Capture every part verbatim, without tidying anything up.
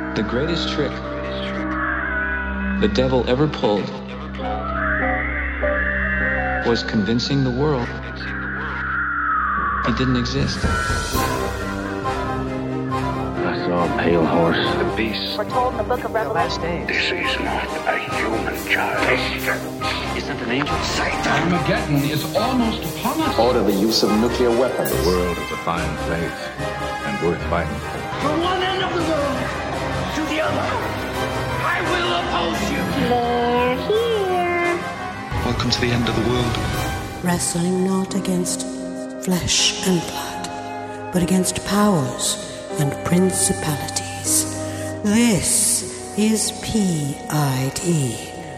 The greatest trick the devil ever pulled was convincing the world he didn't exist. I saw a pale horse. The beast. We're told in the book of Revelation. This is not a human child. Isn't an angel? Armageddon is almost upon us. Order the use of nuclear weapons. The world is a fine place and worth fighting for. From one end of the world to the other, I will oppose you. They're here. Welcome to the end of the world. Wrestling not against flesh and blood, but against powers and principalities. This is P I D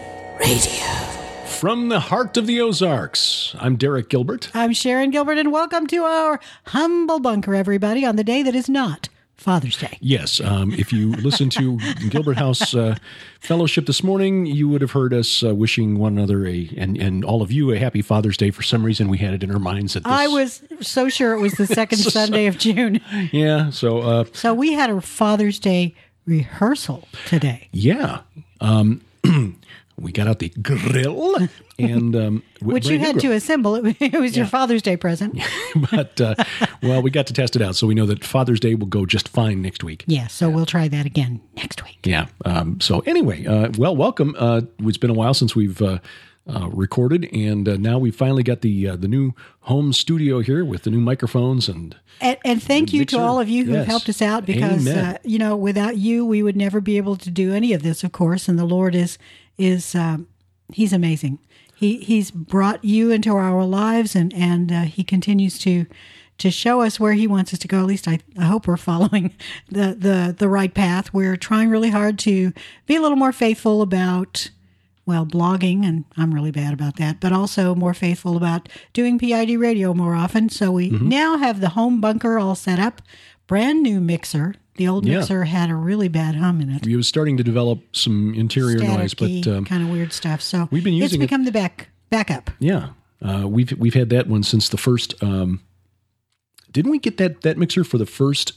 Radio. From the heart of the Ozarks, I'm Derek Gilbert. I'm Sharon Gilbert, and welcome to our humble bunker, everybody, on the day that is not Father's Day. Yes, um, if you listen to Gilbert House uh, Fellowship this morning, you would have heard us uh, wishing one another a and, and all of you a happy Father's Day. For some reason, we had it in our minds that this... I was so sure it was the second so, Sunday of June. Yeah, so... Uh, so we had a Father's Day rehearsal today. Yeah. Um, we got out the grill and... Um, Which you had to assemble. It, it was yeah. your Father's Day present. But, uh, well, we got to test it out, so we know that Father's Day will go just fine next week. Yeah, so yeah. we'll try that again next week. Yeah. Um, so anyway, uh, well, welcome. Uh, it's been a while since we've uh, uh, recorded, and uh, now we've finally got the uh, the new home studio here with the new microphones. And And, and thank you mixer. to all of you who yes. have helped us out, because, uh, you know, without you, we would never be able to do any of this, of course, and the Lord is, is um, he's amazing. He he's brought you into our lives, and and uh, he continues to to show us where he wants us to go. At least I, I hope we're following the, the the right path. We're trying really hard to be a little more faithful about, well, blogging, and I'm really bad about that, but also more faithful about doing P I D radio more often. So we mm-hmm. now have the home bunker all set up, brand new mixer. The old yeah. mixer had a really bad hum in it. It was starting to develop some interior Staticky, noise, but um, kind of weird stuff. So we've been using it's become it. the back backup. Yeah, uh, we've we've had that one since the first. Um, didn't we get that that mixer for the first?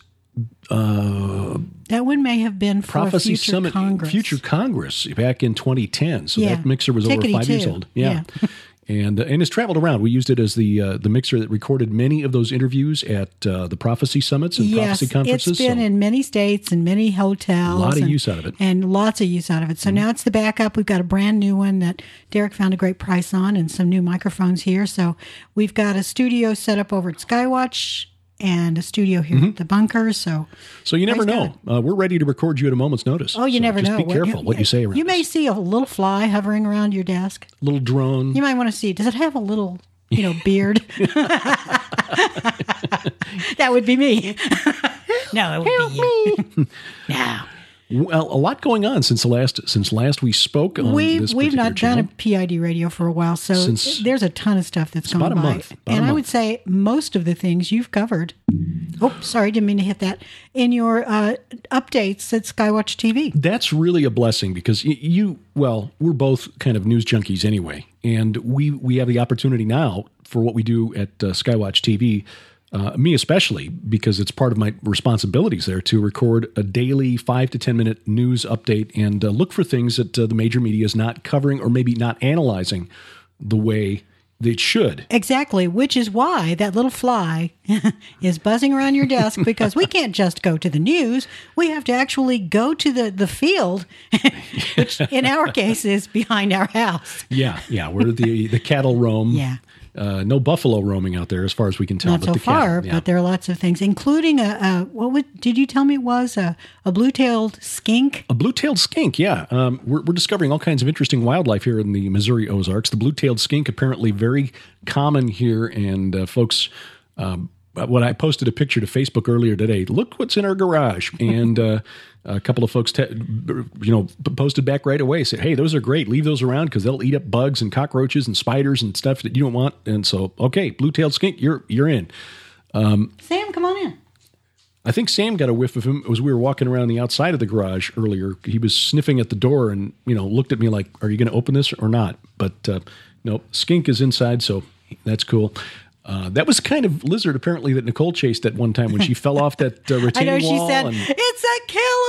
Uh, that one may have been for Prophecy Future Summit, Congress. Future Congress back in twenty ten. So yeah. that mixer was Tickety over five too. years old. Yeah. yeah. And uh, and it's traveled around. We used it as the uh, the mixer that recorded many of those interviews at uh, the prophecy summits and yes, prophecy conferences. It's been so in many states and many hotels. A lot of and, use out of it. And lots of use out of it. So mm-hmm. now it's the backup. We've got a brand new one that Derek found a great price on, and some new microphones here. So we've got a studio set up over at Skywatch and a studio here mm-hmm. at the bunker. So so you never know. Uh, we're ready to record you at a moment's notice. Oh, you so never just know. Be careful what, what you say around You may this. see a little fly hovering around your desk. A little drone. You might want to see, does it have a little, you know, beard? That would be me. No, it would Help be you. Me. No. Well, a lot going on since the last since last we spoke on we've, this We've not channel. done a P I D radio for a while, so Since there's a ton of stuff that's gone about a by. month. About and a I month. would say most of the things you've covered. Oh, sorry, didn't mean to hit that. In your uh, updates at Skywatch T V. That's really a blessing because y- you, well, we're both kind of news junkies anyway, and we we have the opportunity now for what we do at uh, Skywatch T V. Uh, me especially, because it's part of my responsibilities there to record a daily five to ten minute news update and uh, look for things that uh, the major media is not covering or maybe not analyzing the way they should. Exactly, which is why that little fly is buzzing around your desk, because we can't just go to the news. We have to actually go to the, the field, which in our case is behind our house. Yeah, yeah, where the, the cattle roam. Yeah. Uh, no buffalo roaming out there, as far as we can tell. Not but so the far, cattle, yeah. but there are lots of things, including a, a what would, did you tell me it was? A, a blue-tailed skink? A blue-tailed skink, yeah. Um, we're, we're discovering all kinds of interesting wildlife here in the Missouri Ozarks. The blue-tailed skink apparently very common here, and uh, folks... Um, when I posted a picture to Facebook earlier today, look what's in our garage. And uh, a couple of folks, te- you know, posted back right away, said, hey, those are great. Leave those around because they'll eat up bugs and cockroaches and spiders and stuff that you don't want. And so, okay, blue-tailed skink, you're you're in. Um, Sam, come on in. I think Sam got a whiff of him as we were walking around the outside of the garage earlier. He was sniffing at the door and, you know, looked at me like, are you going to open this or not? But uh, no, skink is inside, so that's cool. Uh, that was kind of lizard, apparently, that Nicole chased at one time when she fell off that uh, retaining wall. I know, she wall said, and, it's a killer!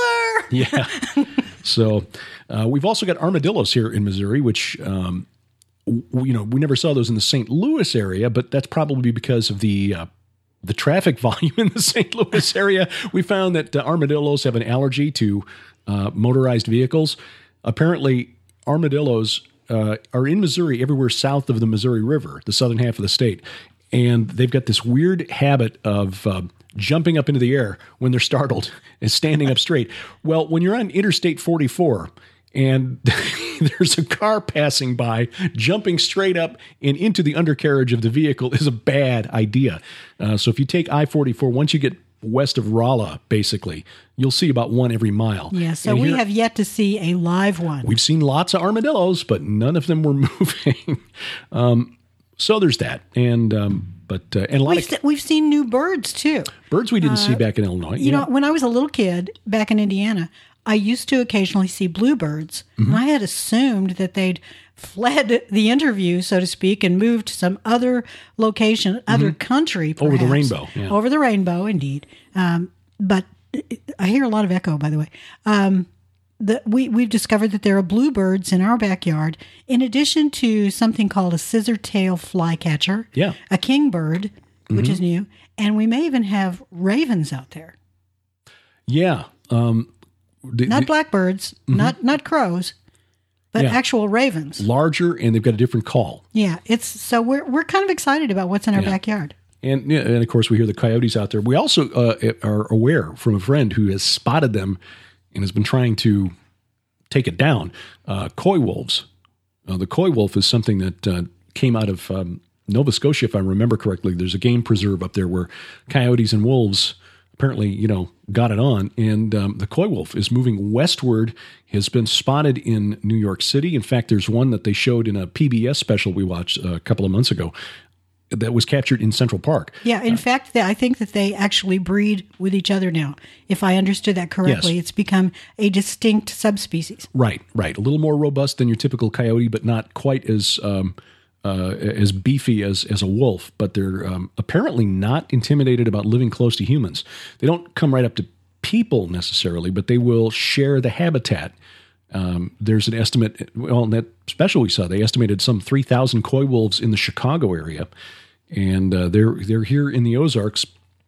Yeah. So uh, we've also got armadillos here in Missouri, which, um, w- you know, we never saw those in the Saint Louis area, but that's probably because of the uh, the traffic volume in the Saint Louis area. We found that uh, armadillos have an allergy to uh, motorized vehicles. Apparently, armadillos uh, are in Missouri everywhere south of the Missouri River, the southern half of the state. And they've got this weird habit of uh, jumping up into the air when they're startled and standing up straight. Well, when you're on Interstate forty-four and there's a car passing by, jumping straight up and into the undercarriage of the vehicle is a bad idea. Uh, so if you take I forty-four, once you get west of Rolla, basically, you'll see about one every mile. Yeah, so and we here, have yet to see a live one. We've seen lots of armadillos, but none of them were moving. um, So there's that, and um, but uh, and a lot we've, of se- we've seen new birds too. Birds we didn't uh, see back in Illinois. You yeah. know, when I was a little kid back in Indiana, I used to occasionally see bluebirds, mm-hmm. and I had assumed that they'd fled the interview, so to speak, and moved to some other location, other mm-hmm. country, perhaps. Over the rainbow. Yeah. Over the rainbow, indeed. Um, but I hear a lot of echo, by the way. Um, The, we, we've discovered that there are bluebirds in our backyard, in addition to something called a scissor-tail flycatcher, yeah. a kingbird, which mm-hmm. is new, and we may even have ravens out there. Yeah. Um, the, not the, blackbirds, mm-hmm. not not crows, but yeah. actual ravens. Larger, and they've got a different call. Yeah, it's so we're we're kind of excited about what's in our yeah. backyard. And, and, of course, we hear the coyotes out there. We also uh, are aware from a friend who has spotted them and has been trying to take it down. Uh, coy wolves. Uh, the coy wolf is something that uh, came out of um, Nova Scotia, if I remember correctly. There's a game preserve up there where coyotes and wolves apparently, you know, got it on. And um, the coy wolf is moving westward, has been spotted in New York City. In fact, there's one that they showed in a P B S special we watched a couple of months ago that was captured in Central Park. Yeah, in uh, fact, I think that they actually breed with each other now. If I understood that correctly, yes. It's become a distinct subspecies. Right, right. A little more robust than your typical coyote, but not quite as um, uh, as beefy as, as a wolf. But they're um, apparently not intimidated about living close to humans. They don't come right up to people necessarily, but they will share the habitat. Um, there's an estimate, well, in that special we saw, they estimated some three thousand coy wolves in the Chicago area. And uh, they're they're here in the Ozarks.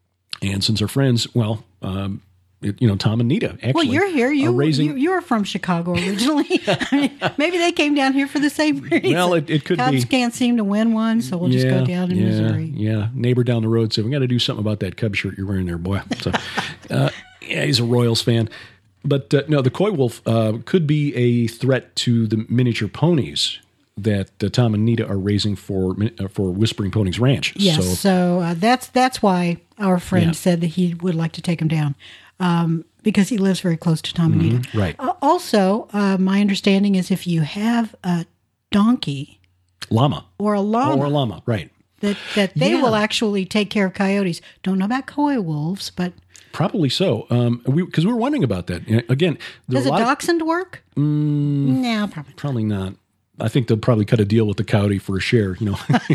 And since they're friends, well, um, it, you know, Tom and Nita actually well, you're here. You, raising... you, you were from Chicago originally. I mean, maybe they came down here for the same reason. Well, it, it could Cubs be. Cubs can't seem to win one, so we'll yeah, just go down in yeah, Missouri. Yeah, neighbor down the road said, we got to do something about that Cub shirt you're wearing there, boy. So, uh, yeah, he's a Royals fan. But uh, no, the coy wolf uh, could be a threat to the miniature ponies that uh, Tom and Nita are raising for uh, for Whispering Ponies Ranch. Yes, so, so uh, that's that's why our friend yeah. said that he would like to take him down um, because he lives very close to Tom mm-hmm, and Nita. Right. Uh, also, uh, my understanding is if you have a donkey, llama, or a llama, or a llama, right, that that they yeah. will actually take care of coyotes. Don't know about coy wolves, but. Probably so. Um, we because we were wondering about that. Again, does a, a dachshund of, work? Mm, no, probably probably not. I think they'll probably cut a deal with the coyote for a share. You know,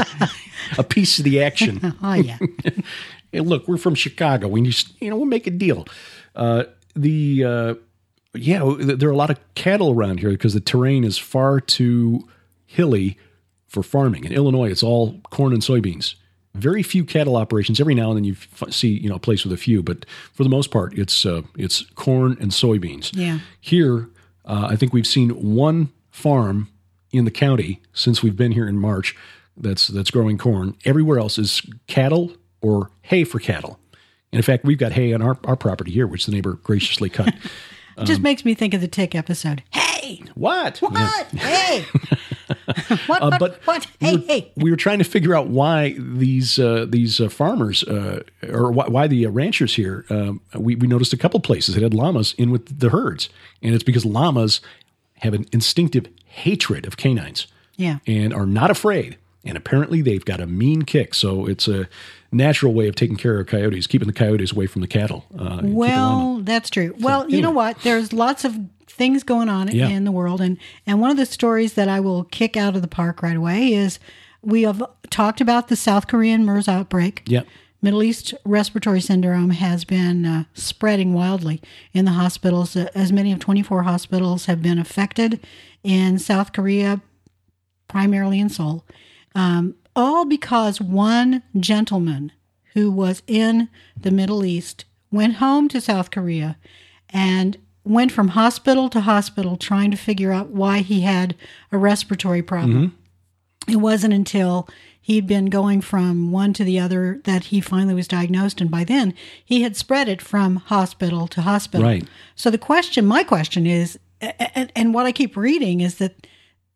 a piece of the action. Oh yeah. Hey, look, we're from Chicago. We just you know we'll make a deal. Uh, the uh, yeah, there are a lot of cattle around here because the terrain is far too hilly for farming. In Illinois, it's all corn and soybeans. Very few cattle operations. Every now and then you f- see, you know, a place with a few, but for the most part, it's uh, it's corn and soybeans. Yeah. Here, uh, I think we've seen one farm in the county since we've been here in March that's that's growing corn. Everywhere else is cattle or hay for cattle. And in fact, we've got hay on our, our property here, which the neighbor graciously cut. It um, just makes me think of the Tick episode. Hey! What? What? Yeah. Hey! what, uh, what, but what? Hey, we were, hey! We were trying to figure out why these uh, these uh, farmers uh, or why, why the uh, ranchers here. Um, we we noticed a couple places that had llamas in with the herds, and it's because llamas have an instinctive hatred of canines, yeah, and are not afraid. And apparently, they've got a mean kick. So it's a natural way of taking care of coyotes, keeping the coyotes away from the cattle. Uh, well, that's true. So, well, anyway. You know what? There's lots of things going on yeah. in the world. And, and one of the stories that I will kick out of the park right away is we have talked about the South Korean MERS outbreak. Yeah. Middle East respiratory syndrome has been uh, spreading wildly in the hospitals. Uh, as many of twenty-four hospitals have been affected in South Korea, primarily in Seoul, um, all because one gentleman who was in the Middle East went home to South Korea and went from hospital to hospital trying to figure out why he had a respiratory problem. Mm-hmm. It wasn't until he'd been going from one to the other that he finally was diagnosed, and by then he had spread it from hospital to hospital. Right. So the question, my question is, and, and what I keep reading is that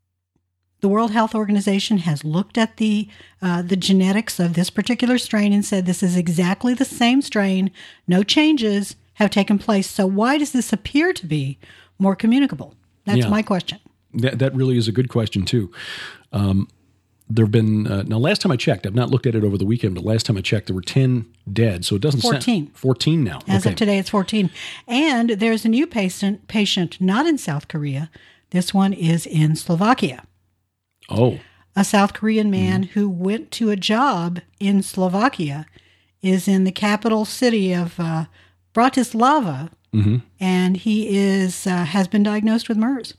the World Health Organization has looked at the uh, the genetics of this particular strain and said this is exactly the same strain, no changes have taken place. So why does this appear to be more communicable? That's yeah. my question. That, that really is a good question, too. Um, there have been, uh, now last time I checked, I've not looked at it over the weekend, but last time I checked, there were ten dead. So it doesn't fourteen. sound... fourteen now. As okay. of today, it's fourteen. And there's a new patient, patient not in South Korea. This one is in Slovakia. Oh. A South Korean man mm-hmm. who went to a job in Slovakia is in the capital city of uh, Bratislava, mm-hmm. and he is uh, has been diagnosed with MERS.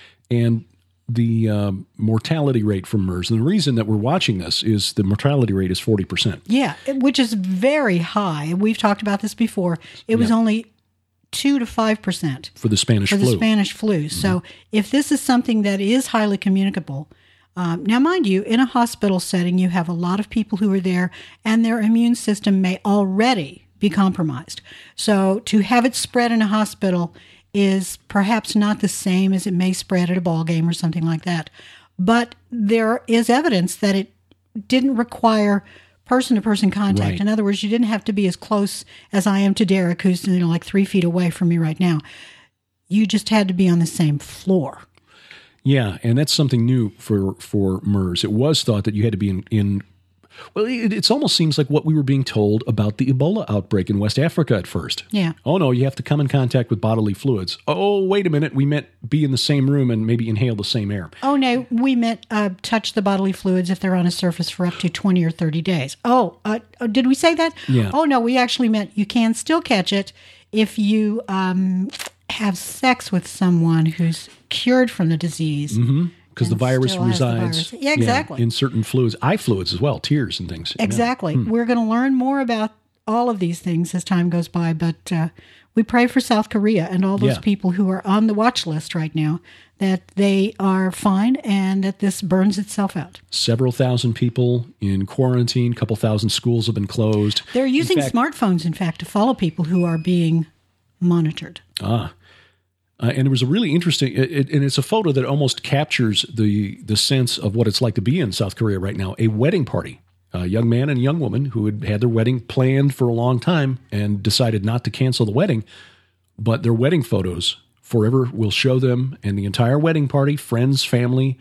And the uh, mortality rate from MERS, and the reason that we're watching this is the mortality rate is forty percent. Yeah, which is very high. We've talked about this before. It was yeah. only two to five percent for the Spanish for flu. the Spanish flu. Mm-hmm. So if this is something that is highly communicable, um, now mind you, in a hospital setting, you have a lot of people who are there, and their immune system may already be compromised. So to have it spread in a hospital is perhaps not the same as it may spread at a ball game or something like that. But there is evidence that it didn't require person-to-person contact. Right. In other words, you didn't have to be as close as I am to Derek, who's you know like three feet away from me right now. You just had to be on the same floor. Yeah, and that's something new for, for MERS. It was thought that you had to be in, in well, it, it almost seems like what we were being told about the Ebola outbreak in West Africa at first. Yeah. Oh, no, you have to come in contact with bodily fluids. Oh, wait a minute, we meant be in the same room and maybe inhale the same air. Oh, no, we meant uh, touch the bodily fluids if they're on a surface for up to twenty or thirty days. Oh, uh, did we say that? Yeah. Oh, no, we actually meant you can still catch it if you um, have sex with someone who's cured from the disease. Mm-hmm. Because the virus resides the virus. Yeah, exactly. Yeah, in certain fluids, eye fluids as well, tears and things. Exactly. Yeah. Hmm. We're going to learn more about all of these things as time goes by, but uh, we pray for South Korea and all those yeah. people who are on the watch list right now, that they are fine and that this burns itself out. Several thousand people in quarantine, a couple thousand schools have been closed. They're using in fact, smartphones, in fact, to follow people who are being monitored. Ah. Uh, and it was a really interesting, it, it, and it's a photo that almost captures the the sense of what it's like to be in South Korea right now. A wedding party, a young man and a young woman who had had their wedding planned for a long time and decided not to cancel the wedding, but their wedding photos forever will show them and the entire wedding party, friends, family,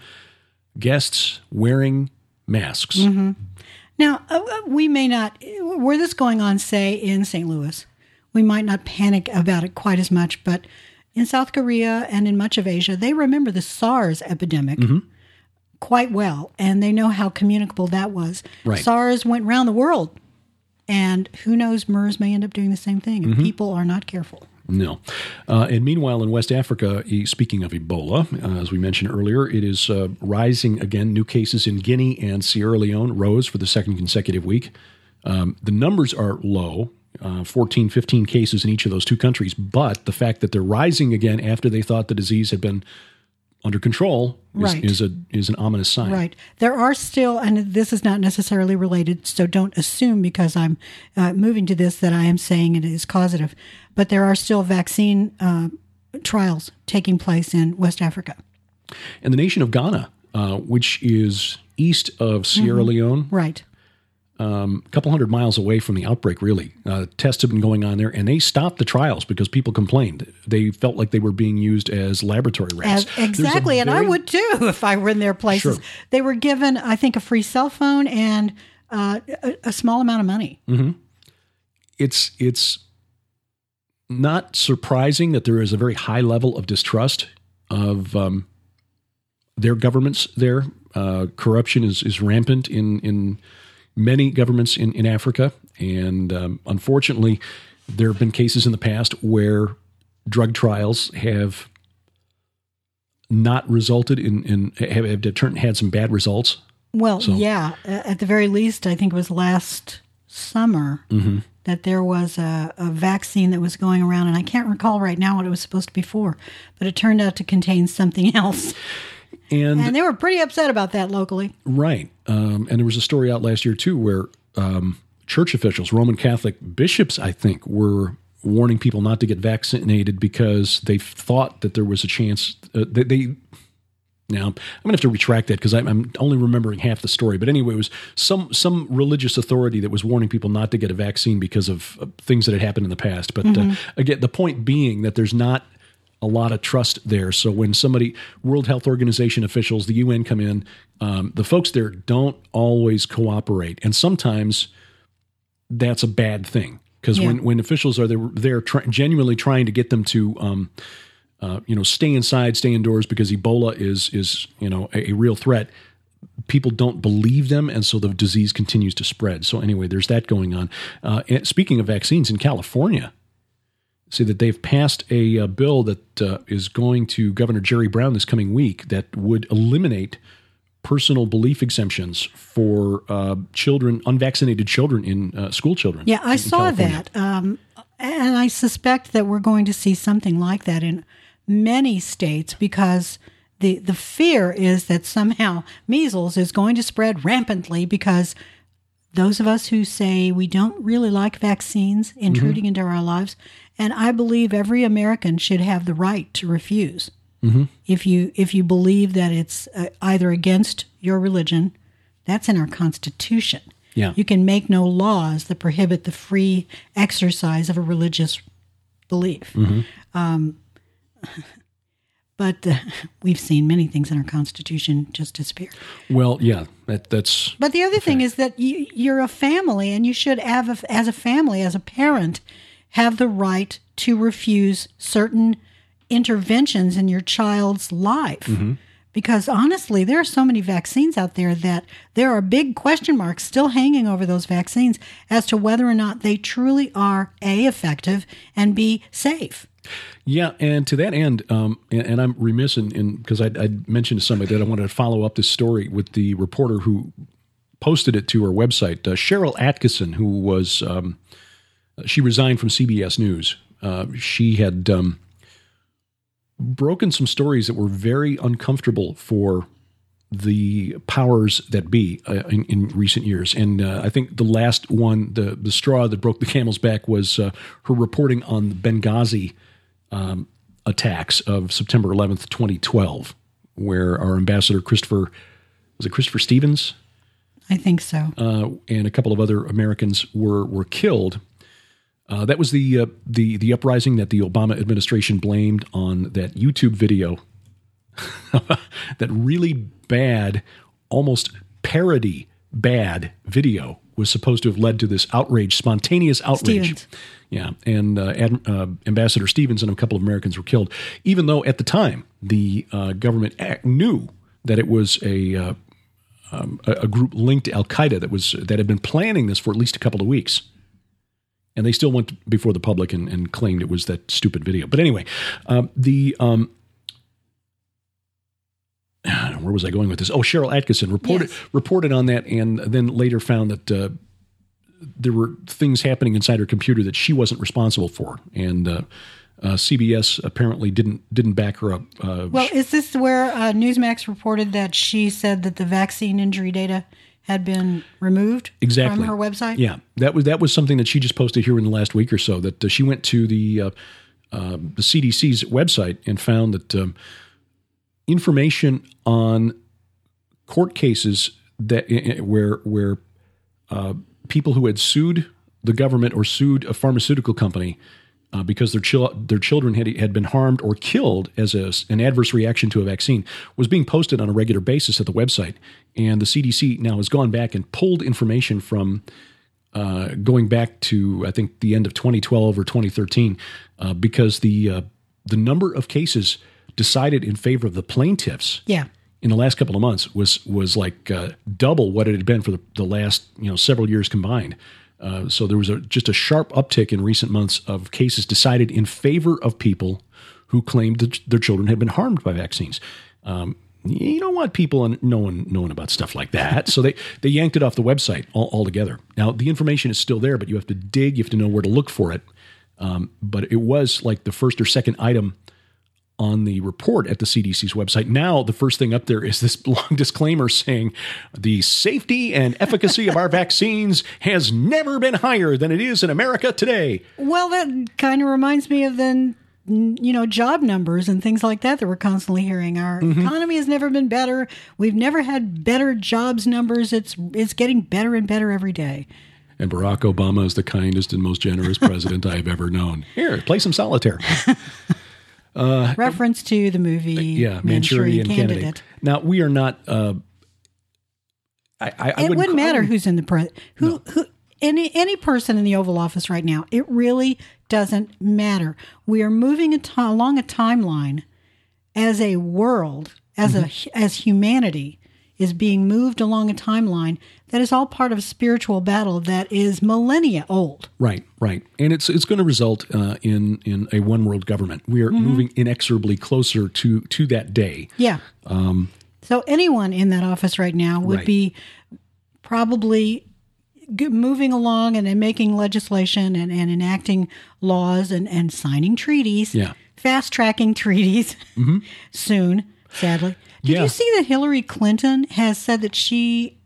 guests wearing masks. Mm-hmm. Now, uh, we may not, were this going on, say, in Saint Louis, we might not panic about it quite as much, but in South Korea and in much of Asia, they remember the SARS epidemic mm-hmm. quite well, and they know how communicable that was. Right. SARS went around the world, and who knows, MERS may end up doing the same thing if mm-hmm. people are not careful. No. Uh, and meanwhile, in West Africa, speaking of Ebola, uh, as we mentioned earlier, it is uh, rising again. New cases in Guinea and Sierra Leone rose for the second consecutive week. Um, the numbers are low. Uh, fourteen, fifteen cases in each of those two countries. But the fact that they're rising again after they thought the disease had been under control is, right. is, a, is an ominous sign. Right. There are still, and this is not necessarily related, so don't assume because I'm uh, moving to this that I am saying it is causative, but there are still vaccine uh, trials taking place in West Africa. And the nation of Ghana, uh, which is east of Sierra mm-hmm. Leone. Right. Um, a couple hundred miles away from the outbreak, really. Uh, tests have been going on there, and they stopped the trials because people complained. They felt like they were being used as laboratory rats. As, exactly, and very, I would too if I were in their places. Sure. They were given, I think, a free cell phone and uh, a, a small amount of money. Mm-hmm. It's it's not surprising that there is a very high level of distrust of um, their governments there. Uh, corruption is, is rampant in in many governments in, in Africa. And um, unfortunately, there have been cases in the past where drug trials have not resulted in, in have, have had some bad results. Well, so. yeah. At the very least, I think it was last summer mm-hmm. that there was a, a vaccine that was going around, and I can't recall right now what it was supposed to be for, but it turned out to contain something else. And, and they were pretty upset about that locally. Right. Um, and there was a story out last year, too, where um, church officials, Roman Catholic bishops, I think, were warning people not to get vaccinated because they thought that there was a chance uh, that they... Now, I'm going to have to retract that because I'm, I'm only remembering half the story. But anyway, it was some some religious authority that was warning people not to get a vaccine because of uh, things that had happened in the past. But mm-hmm. uh, again, the point being that there's not a lot of trust there. So when somebody, World Health Organization officials, the U N come in, um, the folks there don't always cooperate. And sometimes that's a bad thing because yeah. when, when officials are there, they're try, genuinely trying to get them to um, – Uh, you know, stay inside, stay indoors because Ebola is, is you know, a, a real threat. People don't believe them, and so the disease continues to spread. So anyway, there's that going on. Uh, and speaking of vaccines, in California, see that they've passed a, a bill that uh, is going to Governor Jerry Brown this coming week that would eliminate personal belief exemptions for uh, children, unvaccinated children in uh, school children. Yeah, I in, saw in that. Um, and I suspect that we're going to see something like that in many states because the the fear is that somehow measles is going to spread rampantly because those of us who say we don't really like vaccines intruding mm-hmm. into our lives, and I believe every American should have the right to refuse. Mm-hmm. If you if you believe that it's uh, either against your religion, that's in our Constitution. Yeah. You can make no laws that prohibit the free exercise of a religious belief. Mm-hmm. Um, But uh, we've seen many things in our Constitution just disappear. Well, yeah, that, that's... But the other thing is that you, you're a family, and you should have, a, as a family, as a parent, have the right to refuse certain interventions in your child's life. Mm-hmm. Because honestly, there are so many vaccines out there that there are big question marks still hanging over those vaccines as to whether or not they truly are, A, effective, and B, safe. Yeah, and to that end, um, and, and I'm remiss in, in because I, I mentioned to somebody that I wanted to follow up this story with the reporter who posted it to her website, uh, Cheryl Atkinson, who was um, she resigned from C B S News. Uh, she had um, broken some stories that were very uncomfortable for the powers that be uh, in, in recent years. And uh, I think the last one, the the straw that broke the camel's back, was uh, her reporting on the Benghazi Um, attacks of September eleventh, twenty twelve, where our ambassador Christopher, was it Christopher Stevens? I think so. Uh, and a couple of other Americans were were killed. Uh, that was the uh, the the uprising that the Obama administration blamed on that YouTube video, that really bad, almost parody bad video was supposed to have led to this outrage, spontaneous outrage. Stevens. Yeah, and uh, Ad, uh, Ambassador Stevens and a couple of Americans were killed, even though at the time the uh, government act knew that it was a, uh, um, a a group linked to Al Qaeda that was that had been planning this for at least a couple of weeks, and they still went before the public and, and claimed it was that stupid video. But anyway, uh, the um, where was I going with this? Oh, Cheryl Atkinson reported yes. reported on that, and then later found that uh, there were things happening inside her computer that she wasn't responsible for, and uh, uh, C B S apparently didn't didn't back her up. Uh, well, is this where uh, Newsmax reported that she said that the vaccine injury data had been removed exactly. from her website? Yeah, that was that was something that she just posted here in the last week or so. That uh, she went to the uh, uh, the C D C's website and found that. Um, information on court cases that where where uh, people who had sued the government or sued a pharmaceutical company uh, because their chil- their children had had been harmed or killed as a, an adverse reaction to a vaccine was being posted on a regular basis at the website. And the C D C now has gone back and pulled information from uh, going back to I think the end of twenty twelve or twenty thirteen uh, because the uh, the number of cases decided in favor of the plaintiffs yeah. in the last couple of months was was like uh, double what it had been for the, the last you know several years combined. Uh, so there was a, just a sharp uptick in recent months of cases decided in favor of people who claimed that their children had been harmed by vaccines. Um, you don't want people knowing knowing about stuff like that, so they they yanked it off the website all, altogether. Now the information is still there, but you have to dig. You have to know where to look for it. Um, but it was like the first or second item on the report at the C D C's website. Now, the first thing up there is this long disclaimer saying the safety and efficacy of our vaccines has never been higher than it is in America today. Well, that kind of reminds me of then, you know, job numbers and things like that that we're constantly hearing. Our mm-hmm. economy has never been better. We've never had better jobs numbers. It's it's getting better and better every day. And Barack Obama is the kindest and most generous president I have ever known. Here, play some solitaire. Uh, Reference to the movie yeah, Manchurian, Manchurian Candidate. Candidate. Now, we are not... Uh, I, I, I it wouldn't matter them, who's in the... Pre- who, no. who any any person in the Oval Office right now. It really doesn't matter. We are moving a t- along a timeline as a world, as mm-hmm. a as humanity is being moved along a timeline that is all part of a spiritual battle that is millennia old. Right, right. And it's it's going to result uh, in in a one world government. We are mm-hmm. moving inexorably closer to to that day. Yeah. Um, so anyone in that office right now would right. be probably g- moving along and, and making legislation and, and enacting laws and, and signing treaties, yeah. fast-tracking treaties mm-hmm. soon, sadly. Did yeah. you see that Hillary Clinton has said that she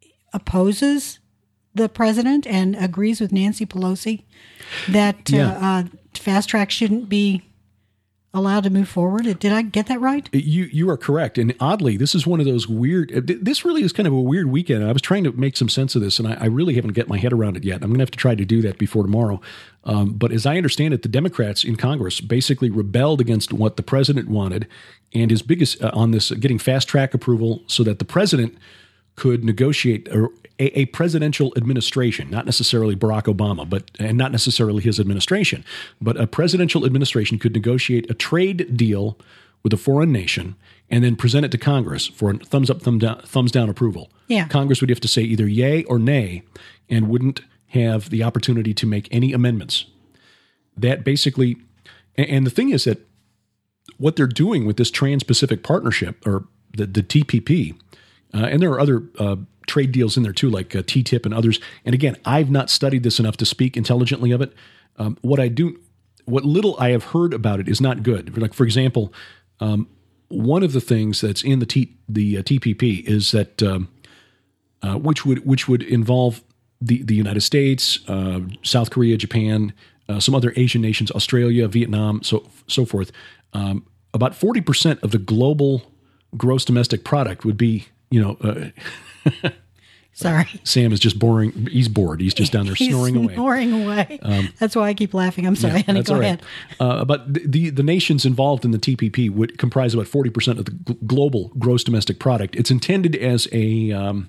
opposes the president and agrees with Nancy Pelosi that yeah. uh, uh, fast track shouldn't be allowed to move forward? Did I get that right? You you are correct. And oddly, this is one of those weird, this really is kind of a weird weekend. I was trying to make some sense of this, and I, I really haven't get my head around it yet. I'm going to have to try to do that before tomorrow. Um, but as I understand it, the Democrats in Congress basically rebelled against what the president wanted, and his biggest uh, on this uh, getting fast track approval so that the president could negotiate a, a, a presidential administration, not necessarily Barack Obama, but and not necessarily his administration, but a presidential administration could negotiate a trade deal with a foreign nation and then present it to Congress for a thumbs up, thumb down, thumbs down approval. Yeah. Congress would have to say either yay or nay and wouldn't have the opportunity to make any amendments. That basically, and the thing is that what they're doing with this Trans-Pacific Partnership, or the, the T P P, uh, and there are other uh, trade deals in there too, like uh, T T I P and others. And again, I've not studied this enough to speak intelligently of it. Um, what I do, what little I have heard about it is not good. Like, for example, um, one of the things that's in the T, the uh, T P P is that um, uh, which would which would involve the the United States, uh, South Korea, Japan, uh, some other Asian nations, Australia, Vietnam, so so forth. Um, about forty percent of the global gross domestic product would be, you know, uh, sorry, Sam is just boring. He's bored. He's just down there He's snoring away. Snoring away. Um, that's why I keep laughing. I'm sorry, yeah, honey. that's Go all right. ahead. Uh, but the, the the nations involved in the T P P would comprise about forty percent of the g- global gross domestic product. It's intended as a um,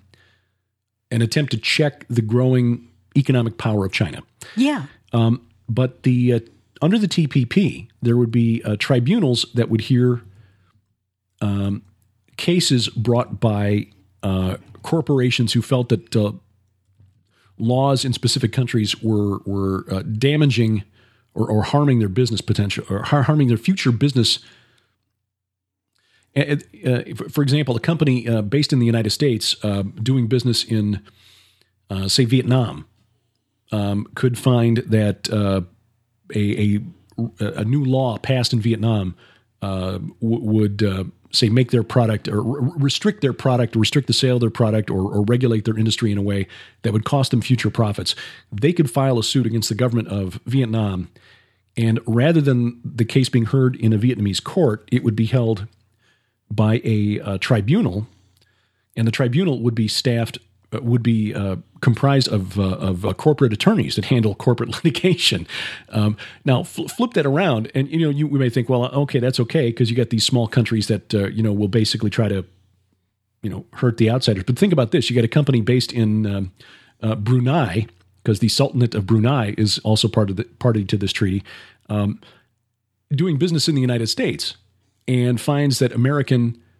an attempt to check the growing economic power of China. Yeah. Um, but the uh, under the T P P, there would be uh, tribunals that would hear um, cases brought by uh, corporations who felt that uh, laws in specific countries were were uh, damaging or, or harming their business potential, or harming their future business. Uh, uh, for example, a company uh, based in the United States uh, doing business in, uh, say, Vietnam, um, could find that uh, a, a a new law passed in Vietnam uh, w- would uh, say make their product or r- restrict their product, or restrict the sale of their product, or, or regulate their industry in a way that would cost them future profits. They could file a suit against the government of Vietnam, and rather than the case being heard in a Vietnamese court, it would be held by a, a tribunal, and the tribunal would be staffed, uh, would be uh, comprised of uh, of uh, corporate attorneys that handle corporate litigation. Um, now, fl- flip that around, and you know, you we may think, well, okay, that's okay because you got these small countries that uh, you know will basically try to, you know, hurt the outsiders. But think about this: you got a company based in um, uh, Brunei, because the Sultanate of Brunei is also part of the party to this treaty, um, doing business in the United States, and finds that American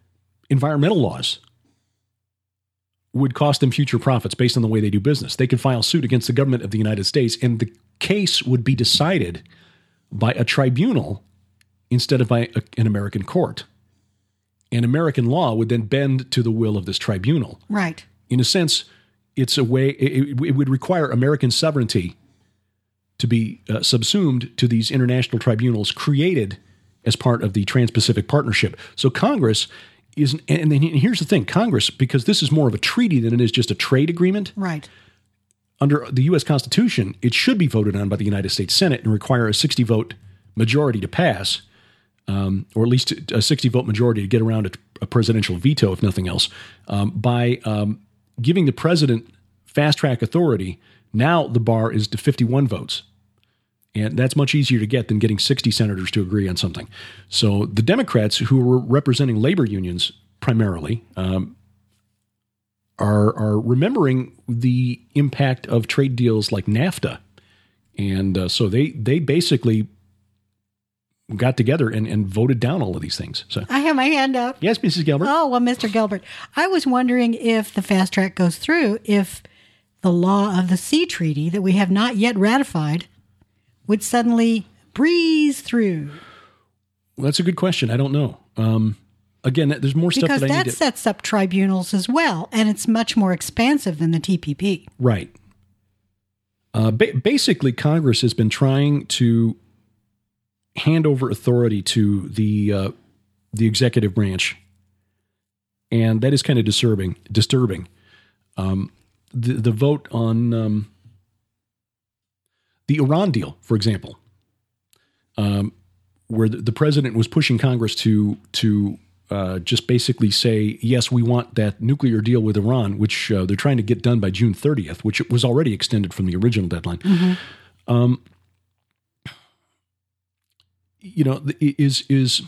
environmental laws would cost them future profits based on the way they do business. They could file suit against the government of the United States, and the case would be decided by a tribunal instead of by a, an American court. And American law would then bend to the will of this tribunal. Right. In a sense, it's a way, it, it would require American sovereignty to be uh, subsumed to these international tribunals created as part of the Trans-Pacific Partnership. So Congress is, and then here's the thing, Congress, because this is more of a treaty than it is just a trade agreement. Right. Under the U S Constitution, it should be voted on by the United States Senate and require a sixty-vote majority to pass. Um, or at least a sixty-vote majority to get around a, a presidential veto, if nothing else, um, by um, giving the president fast-track authority. Now the bar is to fifty-one votes, and that's much easier to get than getting sixty senators to agree on something. So the Democrats, who were representing labor unions primarily, um, are, are remembering the impact of trade deals like NAFTA, and uh, so they they basically got together and, and voted down all of these things. So I have my hand up. Yes, Missus Gilbert. Oh, well, Mister Gilbert, I was wondering if the fast track goes through, if the law of the sea treaty that we have not yet ratified would suddenly breeze through. Well, that's a good question. I don't know. Um, again, there's more stuff because that I that need to... sets up tribunals as well, and it's much more expansive than the T P P. Right. Uh, ba- basically, Congress has been trying to hand over authority to the uh, the executive branch, and that is kind of disturbing. Disturbing. Um, the the vote on um, the Iran deal, for example, um, where the, the president was pushing Congress to to uh, just basically say, yes, we want that nuclear deal with Iran, which uh, they're trying to get done by June thirtieth, which was already extended from the original deadline. Mm-hmm. Um, you know, is is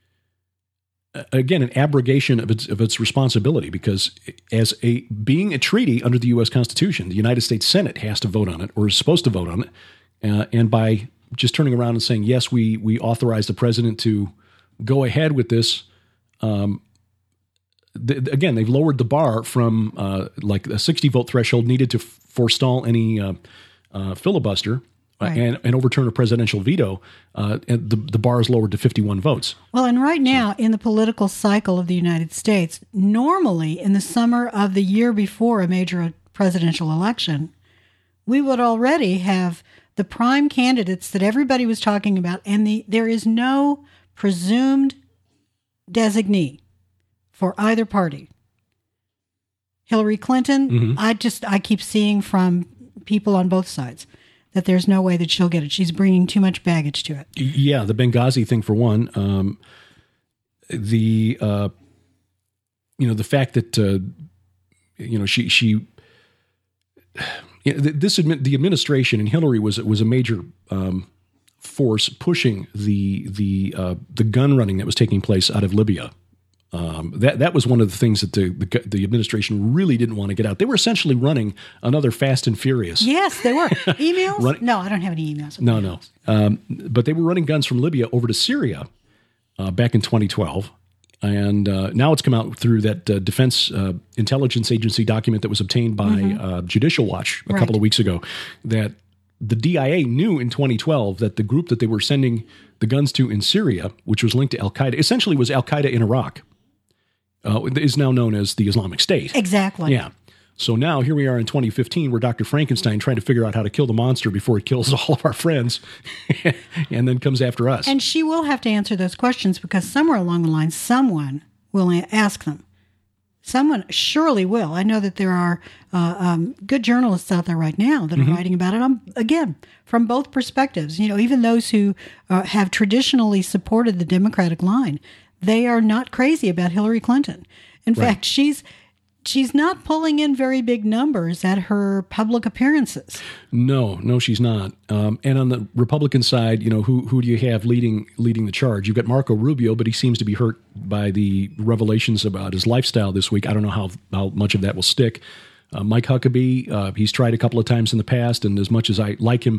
again an abrogation of its of its responsibility, because as a being a treaty under the U S Constitution, the United States Senate has to vote on it, or is supposed to vote on it, uh, and by just turning around and saying, yes, we we authorize the president to go ahead with this. Um, th- again, they've lowered the bar from uh, like a sixty vote threshold needed to f- forestall any uh, uh, filibuster. Right. And, and overturn a presidential veto, uh, and the, the bar is lowered to fifty-one votes. Well, and right now in the political cycle of the United States, normally in the summer of the year before a major presidential election, we would already have the prime candidates that everybody was talking about, and the there is no presumed designee for either party. Hillary Clinton, mm-hmm. I just I keep seeing from people on both sides that there's no way that she'll get it. She's bringing too much baggage to it. Yeah, the Benghazi thing for one. Um, the uh, you know the fact that uh, you know she she you know, this the administration and Hillary was was a major um, force pushing the the uh, the gun running that was taking place out of Libya. Um, that that was one of the things that the, the the administration really didn't want to get out. They were essentially running another Fast and Furious. Yes, they were. Emails? Run- no, I don't have any emails. No, no. Um, but they were running guns from Libya over to Syria uh, back in twenty twelve. And uh, now it's come out through that uh, Defense uh, Intelligence Agency document that was obtained by mm-hmm. uh, Judicial Watch a right. couple of weeks ago, that the D I A knew in twenty twelve that the group that they were sending the guns to in Syria, which was linked to Al-Qaeda, essentially was Al-Qaeda in Iraq. Uh, is now known as the Islamic State. Exactly. Yeah. So now here we are in twenty fifteen, where Doctor Frankenstein trying to figure out how to kill the monster before it kills all of our friends, and then comes after us. And she will have to answer those questions, because somewhere along the line, someone will ask them. Someone surely will. I know that there are uh, um, good journalists out there right now that are mm-hmm. writing about it. Um, again, from both perspectives. You know, even those who uh, have traditionally supported the Democratic line, they are not crazy about Hillary Clinton. In right. fact, she's she's not pulling in very big numbers at her public appearances. No, no, she's not. Um, and on the Republican side, you know, who who do you have leading leading the charge? You've got Marco Rubio, but he seems to be hurt by the revelations about his lifestyle this week. I don't know how how much of that will stick. Uh, Mike Huckabee, uh, he's tried a couple of times in the past, and as much as I like him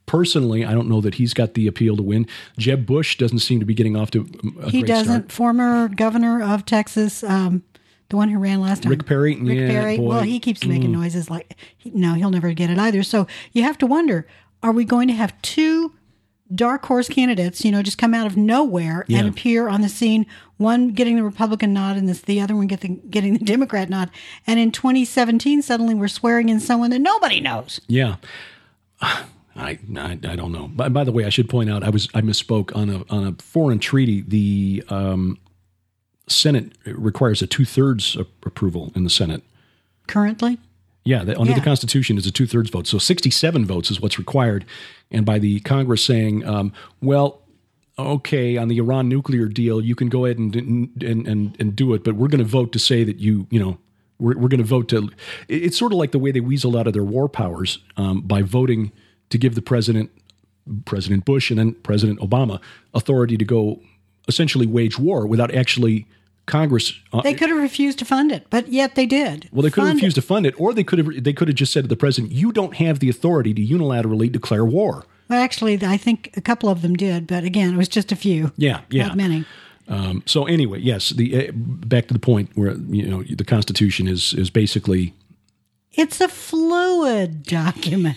personally, I don't know that he's got the appeal to win. Jeb Bush doesn't seem to be getting off to a he great doesn't. start. Former governor of Texas, um, the one who ran last time, Rick Perry. Rick yeah, Perry. Boy. Well, he keeps making mm. noises like he, no, he'll never get it either. So you have to wonder: are we going to have two dark horse candidates, you know, just come out of nowhere yeah. and appear on the scene? One getting the Republican nod, and this the other one get the, getting the Democrat nod. And in twenty seventeen, suddenly we're swearing in someone that nobody knows. Yeah. I, I I don't know. By, by the way, I should point out I was I misspoke on a on a foreign treaty. The um, Senate requires a two thirds approval in the Senate currently. Yeah, the, under yeah. the Constitution, it's a two thirds vote. So sixty-seven votes is what's required, and by the Congress saying, um, well, okay, on the Iran nuclear deal, you can go ahead and and and, and do it, but we're going to vote to say that you you know we're we're going to vote to. It's sort of like the way they weaseled out of their war powers um, by voting to give the president, President Bush, and then President Obama authority to go essentially wage war without actually Congress. Uh, they could have refused to fund it, but yet they did. Well, they could have fund refused it. to fund it, or they could have they could have just said to the president, "You don't have the authority to unilaterally declare war." Well, actually, I think a couple of them did, but again, it was just a few. Yeah, yeah, not many. Um, so anyway, yes, the uh, back to the point where you know the Constitution is is basically it's a fluid document.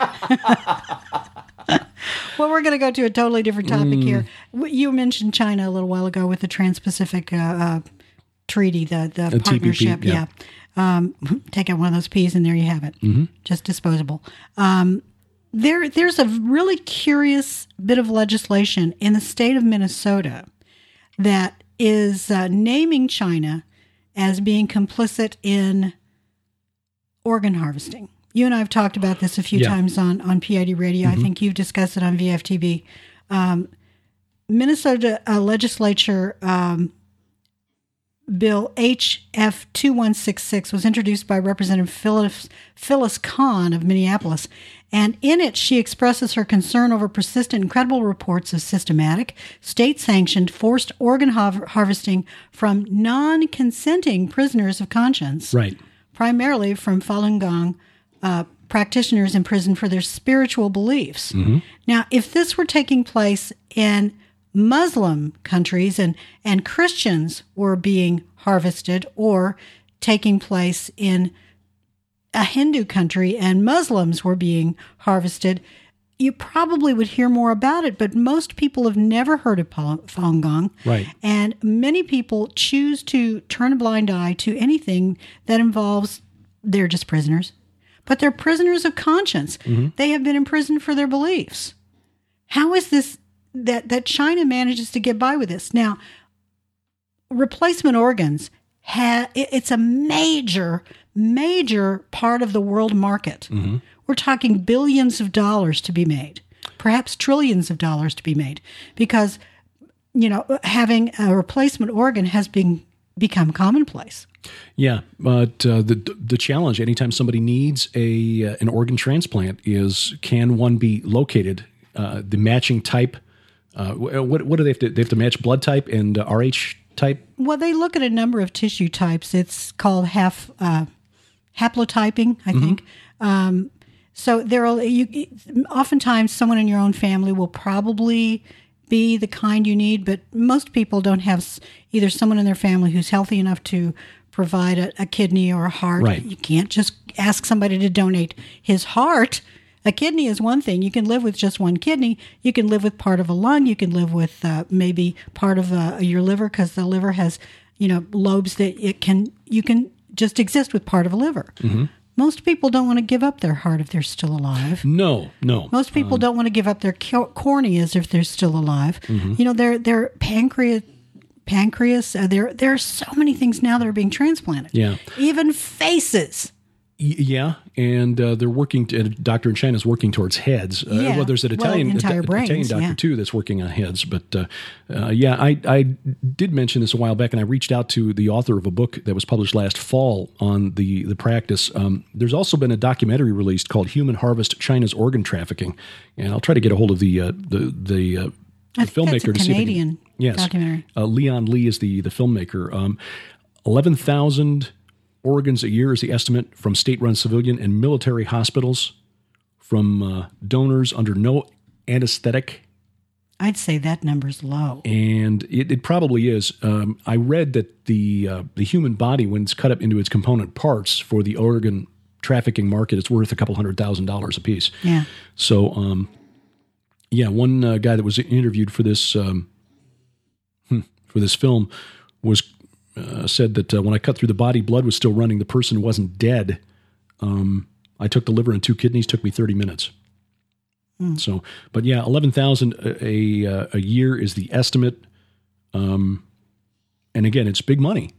Well, we're going to go to a totally different topic mm. here. You mentioned China a little while ago with the Trans-Pacific uh, uh, Treaty, the the, the partnership. T P P, yeah, yeah. Um, take out one of those P's, and there you have it. Mm-hmm. Just disposable. Um, there, there's a really curious bit of legislation in the state of Minnesota that is uh, naming China as being complicit in organ harvesting. You and I have talked about this a few yeah. times on, on P I D Radio. Mm-hmm. I think you've discussed it on V F T B. Um, Minnesota uh, legislature um, bill H F two one six six was introduced by Representative Phyllis, Phyllis Kahn of Minneapolis. And in it, she expresses her concern over persistent and credible reports of systematic, state-sanctioned, forced organ har- harvesting from non-consenting prisoners of conscience. Right. Primarily from Falun Gong Uh, practitioners in prison for their spiritual beliefs. Mm-hmm. Now, if this were taking place in Muslim countries and, and Christians were being harvested, or taking place in a Hindu country and Muslims were being harvested, you probably would hear more about it, but most people have never heard of Falun Gong. Right. And many people choose to turn a blind eye to anything that involves, they're just prisoners. But they're prisoners of conscience. Mm-hmm. They have been imprisoned for their beliefs. How is this that, that China manages to get by with this? Now, replacement organs, ha, it's a major, major part of the world market. Mm-hmm. We're talking billions of dollars to be made, perhaps trillions of dollars to be made, because, you know, having a replacement organ has been become commonplace. Yeah, but uh, the the challenge anytime somebody needs a uh, an organ transplant is, can one be located? Uh, the matching type. Uh, what what do they have to? They have to match blood type and uh, R H type. Well, they look at a number of tissue types. It's called half uh, haplotyping, I mm-hmm. think. Um, so there are you. Oftentimes, someone in your own family will probably be the kind you need, but most people don't have either someone in their family who's healthy enough to provide a, a kidney or a heart. Right. You can't just ask somebody to donate his heart. A kidney is one thing. You can live with just one kidney. You can live with part of a lung. You can live with uh, maybe part of uh, your liver, because the liver has, you know, lobes that it can, you can just exist with part of a liver. Mm-hmm. Most people don't want to give up their heart if they're still alive. No, no. Most people um, don't want to give up their corneas if they're still alive. Mm-hmm. You know, their their pancreas, pancreas. Uh, there there are so many things now that are being transplanted. Yeah, even faces. Y- yeah, and uh, they're working. To, a doctor in China is working towards heads. Uh, yeah. Well, there's an Italian well, entire a, brains, Italian doctor yeah. too that's working on heads. But uh, uh, yeah, I I did mention this a while back, and I reached out to the author of a book that was published last fall on the the practice. Um, there's also been a documentary released called "Human Harvest: China's Organ Trafficking," and I'll try to get a hold of the uh, the the. Uh, I the think filmmaker that's a to see Canadian if can, yes, documentary. Uh, Leon Lee is the the filmmaker. Um, Eleven thousand organs a year is the estimate from state-run civilian and military hospitals. from uh, donors under no anesthetic. I'd say that number's low. And it, it probably is. Um, I read that the uh, the human body, when it's cut up into its component parts for the organ trafficking market, it's worth a couple hundred thousand dollars a piece. Yeah. So, um, yeah, one uh, guy that was interviewed for this um, for this film was uh, said that uh, when I cut through the body, blood was still running. The person wasn't dead. Um, I took the liver and two kidneys. Took me thirty minutes. Mm. So, but yeah, eleven thousand a a, a year is the estimate. Um, and again, it's big money.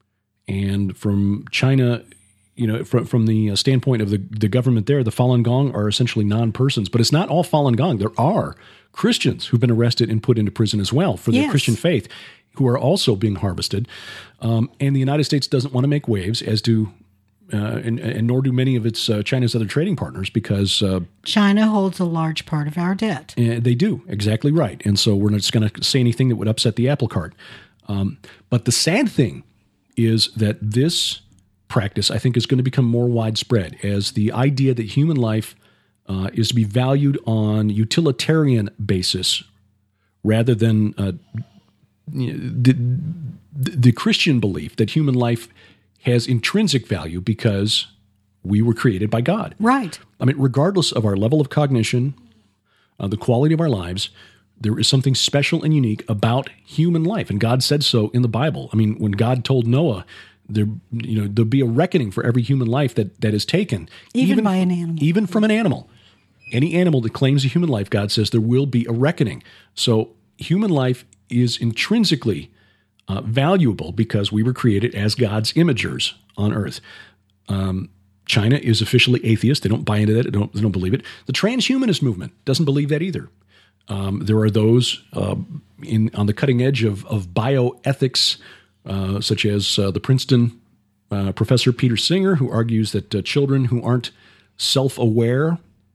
And from China, you know, from from the standpoint of the, the government there, the Falun Gong are essentially non-persons. But it's not all Falun Gong. There are Christians who've been arrested and put into prison as well for their yes. Christian faith, who are also being harvested. Um, and the United States doesn't want to make waves, as do, uh, and, and nor do many of its uh, China's other trading partners, because uh, China holds a large part of our debt. Uh, they do, exactly right. And so we're not just going to say anything that would upset the apple cart. Um, but the sad thing is that this practice, I think, is going to become more widespread, as the idea that human life uh, is to be valued on utilitarian basis rather than uh, you know, the, the Christian belief that human life has intrinsic value because we were created by God. Right. I mean, regardless of our level of cognition, uh, the quality of our lives, there is something special and unique about human life. And God said so in the Bible. I mean, when God told Noah, there, you know, there'll be a reckoning for every human life that, that is taken. Even, even by an animal. Even from an animal. Any animal that claims a human life, God says there will be a reckoning. So human life is intrinsically uh, valuable because we were created as God's imagers on earth. Um, China is officially atheist. They don't buy into that. They don't, they don't believe it. The transhumanist movement doesn't believe that either. Um, there are those uh, in on the cutting edge of, of bioethics, uh, such as uh, the Princeton uh, professor Peter Singer, who argues that uh, children who aren't self-aware,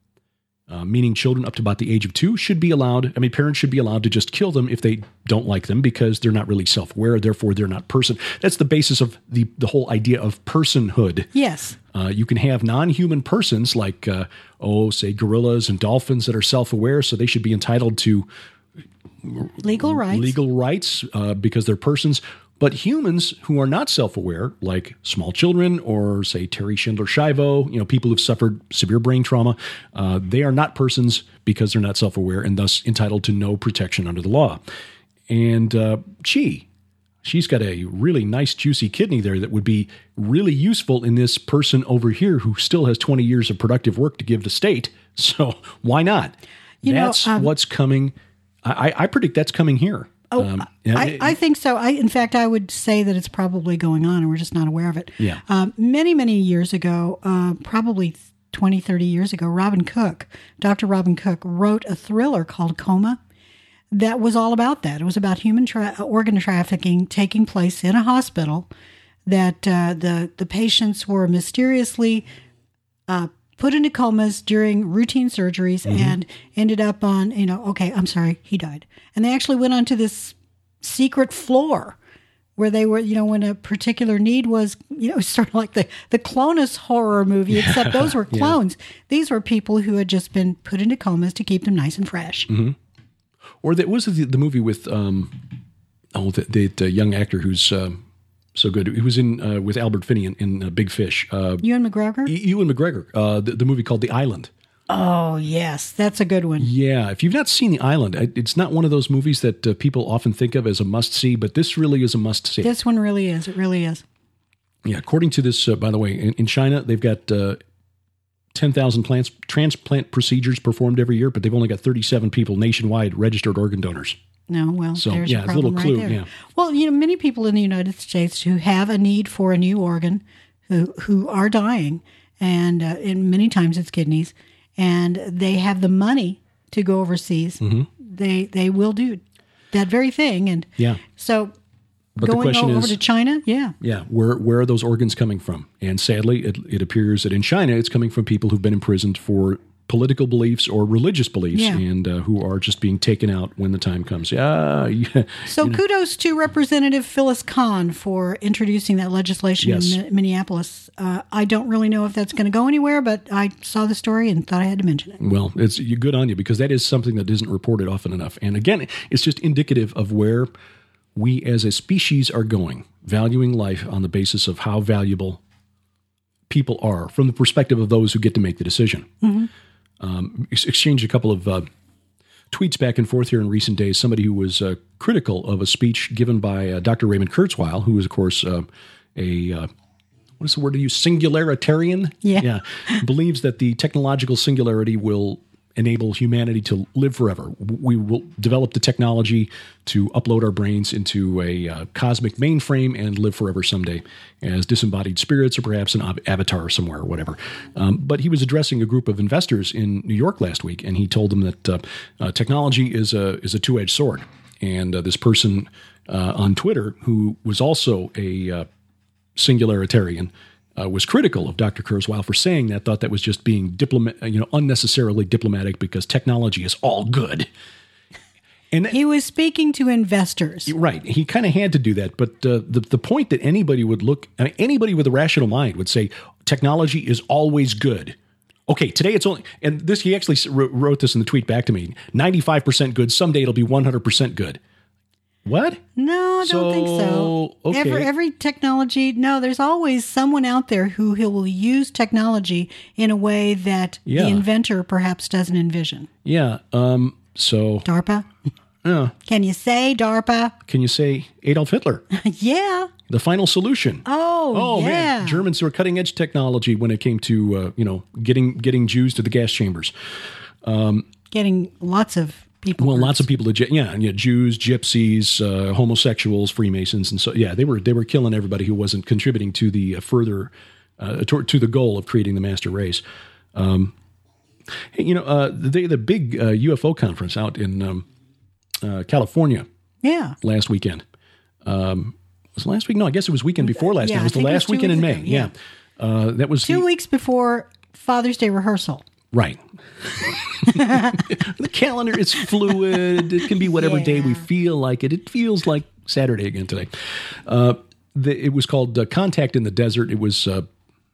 uh, meaning children up to about the age of two, should be allowed, I mean, parents should be allowed to just kill them if they don't like them because they're not really self-aware, therefore they're not person. That's the basis of the, the whole idea of personhood. Yes. Uh, you can have non-human persons like, uh, oh, say, gorillas and dolphins that are self-aware, so they should be entitled to legal rights, legal rights uh, because they're persons. But humans who are not self-aware, like small children or, say, Terry Schindler-Schiavo, you know, people who've suffered severe brain trauma, uh, they are not persons because they're not self-aware and thus entitled to no protection under the law. And uh, Chi, she's got a really nice, juicy kidney there that would be really useful in this person over here who still has twenty years of productive work to give the state. So why not? You that's know, um, what's coming. I, I predict that's coming here. Oh, um, I, I think so. I, in fact, I would say that it's probably going on and we're just not aware of it. Yeah. Um, many, many years ago, uh, probably twenty, thirty years ago, Robin Cook, Doctor Robin Cook, wrote a thriller called Coma that was all about that. It was about human tra- organ trafficking taking place in a hospital, that uh, the, the patients were mysteriously uh, put into comas during routine surgeries mm-hmm. and ended up on, you know, okay, I'm sorry, he died. And they actually went onto this secret floor where they were, you know, when a particular need was, you know, sort of like the, the Clonus horror movie, yeah. except those were clones. Yeah. These were people who had just been put into comas to keep them nice and fresh. Mm-hmm. Or that was the, the movie with, um, oh, the, the, the young actor who's uh, so good. He was in uh, with Albert Finney in, in uh, Big Fish. Uh, Ewan McGregor? E- Ewan McGregor. Uh, the, the movie called The Island. Oh, yes. That's a good one. Yeah. If you've not seen The Island, it's not one of those movies that uh, people often think of as a must-see, but this really is a must-see. This one really is. It really is. Yeah. According to this, uh, by the way, in, in China, they've got uh, ten thousand plants, transplant procedures performed every year, but they've only got thirty-seven people nationwide registered organ donors. No, well, so, there's yeah, a problem it's a little clue, right there. yeah. Well, you know, many people in the United States who have a need for a new organ, who who are dying, and, uh, and many times it's kidneys, and they have the money to go overseas, mm-hmm. they they will do that very thing. And yeah. so but going the question over is, to China, yeah. Yeah, where where are those organs coming from? And sadly, it, it appears that in China, it's coming from people who've been imprisoned for political beliefs or religious beliefs, yeah. and uh, who are just being taken out when the time comes. Yeah. yeah so you know. Kudos to Representative Phyllis Kahn for introducing that legislation yes. in Minneapolis. Uh, I don't really know if that's going to go anywhere, but I saw the story and thought I had to mention it. Well, it's you good on you, because that is something that isn't reported often enough. And again, it's just indicative of where we as a species are going, valuing life on the basis of how valuable people are from the perspective of those who get to make the decision. Mm-hmm. Um, exchanged a couple of uh, tweets back and forth here in recent days. Somebody who was uh, critical of a speech given by uh, Doctor Raymond Kurzweil, who is, of course, uh, a uh, what is the word to use? Singularitarian. Yeah, yeah. Believes that the technological singularity will enable humanity to live forever. We will develop the technology to upload our brains into a uh, cosmic mainframe and live forever someday as disembodied spirits, or perhaps an av- avatar somewhere or whatever. Um, but he was addressing a group of investors in New York last week, and he told them that uh, uh, technology is a is a two-edged sword. And uh, this person uh, on Twitter, who was also a uh, singularitarian, Uh, was critical of Doctor Kurzweil for saying that, thought that was just being diplomat, you know, unnecessarily diplomatic, because technology is all good. And he was speaking to investors, right? He kind of had to do that, but uh, the the point that anybody would look, I mean, anybody with a rational mind would say technology is always good. Okay, today it's only, and this he actually wrote this in the tweet back to me: ninety-five percent good. Someday it'll be one hundred percent good. What? No, I don't so, think so. Okay. Every, every technology, no, there's always someone out there who he will use technology in a way that yeah. the inventor perhaps doesn't envision. Yeah. Um. So. DARPA? Uh, Can you say DARPA? Can you say Adolf Hitler? Yeah. The final solution. Oh, oh yeah. man, Germans were cutting edge technology when it came to uh, you know getting getting Jews to the gas chambers. Um, getting lots of people. Well, groups. lots of people. Yeah, yeah, Jews, gypsies, uh, homosexuals, Freemasons, and so yeah, they were they were killing everybody who wasn't contributing to the uh, further uh, to, to the goal of creating the master race. Um, hey, you know, uh, the the big uh, U F O conference out in um, uh, California. Yeah. Last weekend. Um, was it last week? No, I guess it was weekend before last. Yeah, night. It was the last was weekend in May. Ago, yeah. yeah. Uh, that was two the, weeks before Father's Day rehearsal. Right. The calendar is fluid. It can be whatever yeah. day we feel like it. It feels like Saturday again today. Uh, the, it was called uh, Contact in the Desert. It was uh,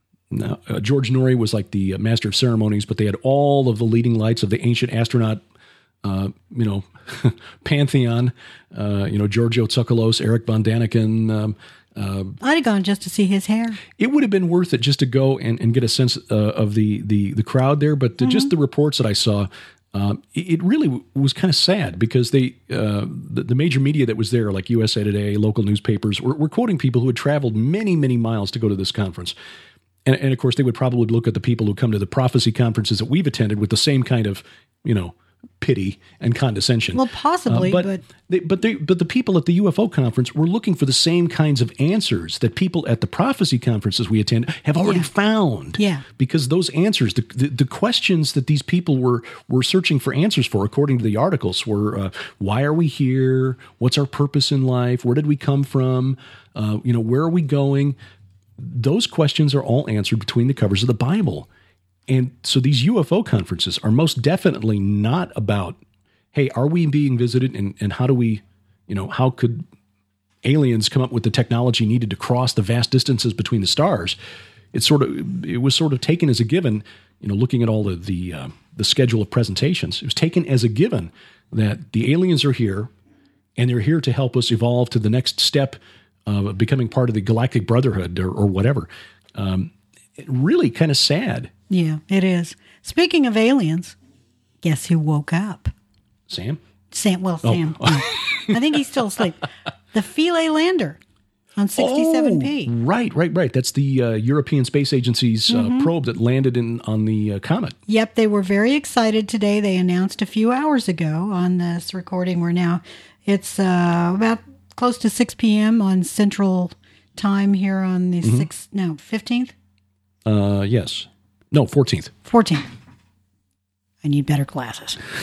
uh, George Norrie was like the uh, master of ceremonies, but they had all of the leading lights of the ancient astronaut, uh, you know, pantheon. Uh, you know, Giorgio Tsoukalos, Eric von Daniken. Um, Uh, I'd have gone just to see his hair. It would have been worth it just to go and, and get a sense uh, of the, the the crowd there. But mm-hmm. just the reports that I saw, um, it, it really w- was kind of sad, because they uh, the, the major media that was there, like U S A Today, local newspapers, were, were quoting people who had traveled many, many miles to go to this conference. And, and of course, they would probably look at the people who come to the prophecy conferences that we've attended with the same kind of, you know, pity and condescension. Well, possibly, uh, but but they, but they, but the people at the U F O conference were looking for the same kinds of answers that people at the prophecy conferences we attend have already yeah. found. Yeah, because those answers, the, the the questions that these people were were searching for answers for, according to the articles, were uh, why are we here? What's our purpose in life? Where did we come from? Uh, you know, where are we going? Those questions are all answered between the covers of the Bible. And so these U F O conferences are most definitely not about, hey, are we being visited, and, and how do we, you know, how could aliens come up with the technology needed to cross the vast distances between the stars? It's sort of, it was sort of taken as a given, you know, looking at all the the, uh, the schedule of presentations. It was taken as a given that the aliens are here, and they're here to help us evolve to the next step of becoming part of the Galactic Brotherhood or, or whatever. Um, it really kind of sad. Yeah, it is. Speaking of aliens, guess who woke up? Sam? Sam, well, Sam. Oh. I think he's still asleep. The Philae lander on sixty-seven P. Oh, right, right, right. That's the uh, European Space Agency's mm-hmm. uh, probe that landed in on the uh, comet. Yep, they were very excited today. They announced a few hours ago on this recording. We're now, it's uh, about close to six p.m. on Central Time here on the mm-hmm. sixth, no, fifteenth? Uh, yes. No, fourteenth. fourteenth. I need better glasses.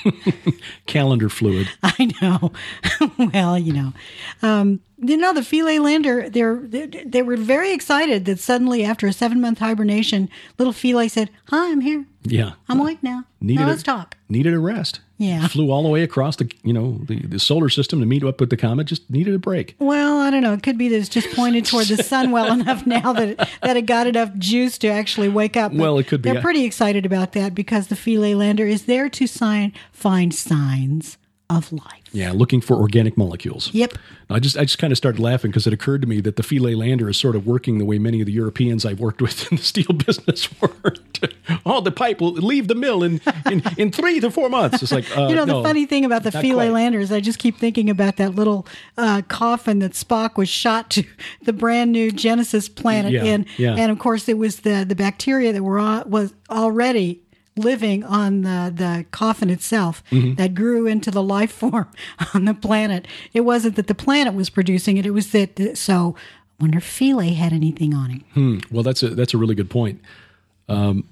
Calendar fluid. I know. Well, you know, um, you know, the Philae lander, they're, they they were very excited that suddenly after a seven month hibernation, little Philae said, "Hi, I'm here. Yeah. I'm awake now. Needed now let's a, talk." Needed a rest. Yeah. Flew all the way across the, you know, the, the solar system to meet up with the comet. Just needed a break. Well, I don't know. It could be that it's just pointed toward the sun well enough now that it, that it got enough juice to actually wake up. But well, it could be. They're pretty excited about that because the Philae lander is there to sign, find signs of life. Yeah, looking for organic molecules. Yep. I just I just kind of started laughing because it occurred to me that the Philae lander is sort of working the way many of the Europeans I've worked with in the steel business worked. Oh, the pipe will leave the mill in, in, in three to four months. It's like, uh, you know, no, the funny thing about the Philae lander is I just keep thinking about that little uh, coffin that Spock was shot to the brand new Genesis planet yeah, in. Yeah. And of course, it was the, the bacteria that were on, was already living on the, the coffin itself mm-hmm. that grew into the life form on the planet. It wasn't that the planet was producing it. It was that, so I wonder if Philae had anything on him. Hmm. Well, that's a, that's a really good point. Um,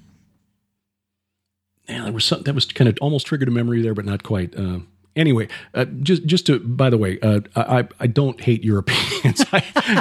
yeah, there was some, that was kind of almost triggered a memory there, but not quite. Uh, anyway, uh, just, just to, by the way, uh, I, I don't hate Europeans. I,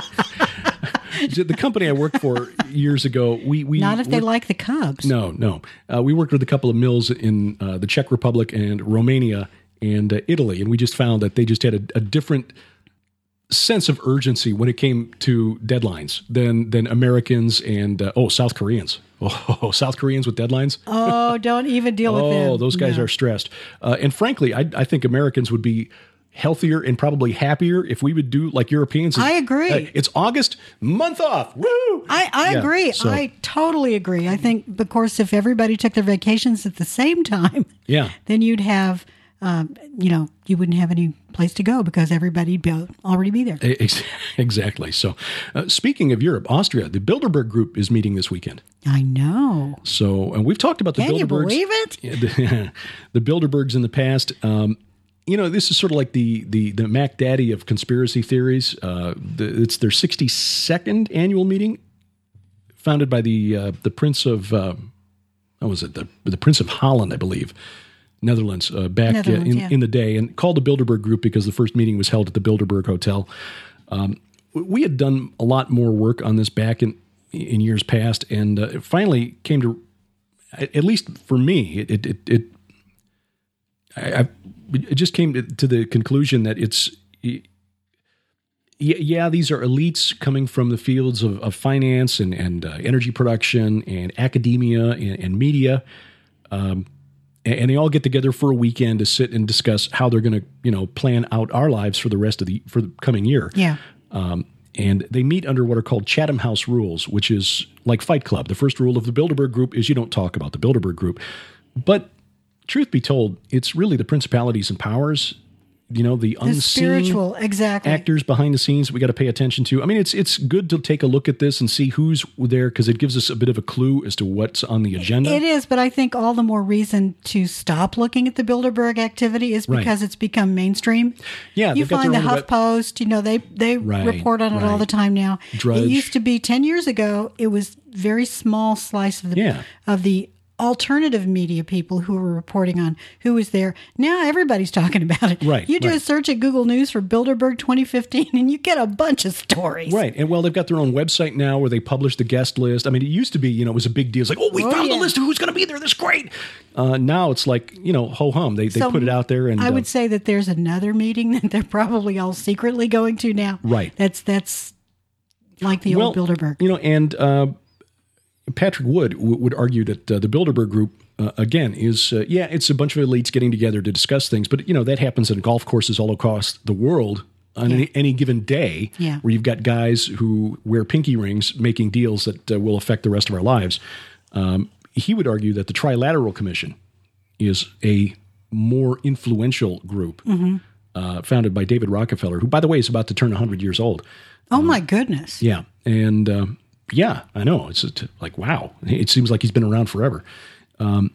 the company I worked for years ago, we, we not if they worked, like the Cubs. No, no. Uh, we worked with a couple of mills in uh, the Czech Republic and Romania and uh, Italy, and we just found that they just had a, a different sense of urgency when it came to deadlines than than Americans and uh, oh South Koreans. Oh, South Koreans with deadlines. Oh, don't even deal with them. Oh, those guys no. are stressed. Uh, and frankly, I, I think Americans would be healthier and probably happier if we would do like Europeans. I agree. Uh, it's August, month off. Woo! I, I yeah, agree. So. I totally agree. I think, of course, if everybody took their vacations at the same time, yeah, then you'd have, um, you know, you wouldn't have any place to go because everybody'd be, already be there. Exactly. So uh, speaking of Europe, Austria, the Bilderberg Group is meeting this weekend. I know. So, and we've talked about the Can Bilderbergs. you believe it? The, the Bilderbergs in the past. Um, You know, this is sort of like the the the Mac Daddy of conspiracy theories. Uh, the, it's their sixty-second annual meeting, founded by the uh, the Prince of uh, what was it the the Prince of Holland, I believe, Netherlands, uh, back Netherlands, uh, in yeah. in the day, and called the Bilderberg Group because the first meeting was held at the Bilderberg Hotel. Um, we had done a lot more work on this back in in years past, and uh, it finally came to, at least for me, it it it. it I, I It just came to, to the conclusion that it's, yeah, these are elites coming from the fields of, of finance and, and uh, energy production and academia and, and media. Um, and, and they all get together for a weekend to sit and discuss how they're going to, you know, plan out our lives for the rest of the, for the coming year. Yeah. Um, and they meet under what are called Chatham House rules, which is like Fight Club. The first rule of the Bilderberg Group is you don't talk about the Bilderberg Group. But truth be told, it's really the principalities and powers, you know, the, the unseen spiritual, exactly. actors behind the scenes we got to pay attention to. I mean, it's it's good to take a look at this and see who's there because it gives us a bit of a clue as to what's on the agenda. It is, but I think all the more reason to stop looking at the Bilderberg activity is because right. it's become mainstream. Yeah, you find the Huff Post, you know, they they right, report on it right. all the time now. Drudge. It used to be ten years ago. It was very small slice of the yeah. of the alternative media people who were reporting on who was there. Now everybody's talking about it. Right. You do right. a search at Google News for Bilderberg twenty fifteen and you get a bunch of stories. Right. And well, they've got their own website now where they publish the guest list. I mean, it used to be, you know, it was a big deal. It's like, oh, we oh, found yeah. the list of who's going to be there. That's great. Uh, now it's like, you know, ho-hum. They, they so put it out there. And I would uh, say that there's another meeting that they're probably all secretly going to now. Right. That's, that's like the well, old Bilderberg. You know, and uh, Patrick Wood w- would argue that uh, the Bilderberg Group, Uh, again, is, uh, yeah, it's a bunch of elites getting together to discuss things. But, you know, that happens in golf courses all across the world on yeah. any, any given day yeah. where you've got guys who wear pinky rings making deals that uh, will affect the rest of our lives. Um, he would argue that the Trilateral Commission is a more influential group mm-hmm. uh, founded by David Rockefeller, who, by the way, is about to turn one hundred years old. Oh, um, my goodness. Yeah. And, uh, yeah, I know. It's a, like, wow. It seems like he's been around forever. Um,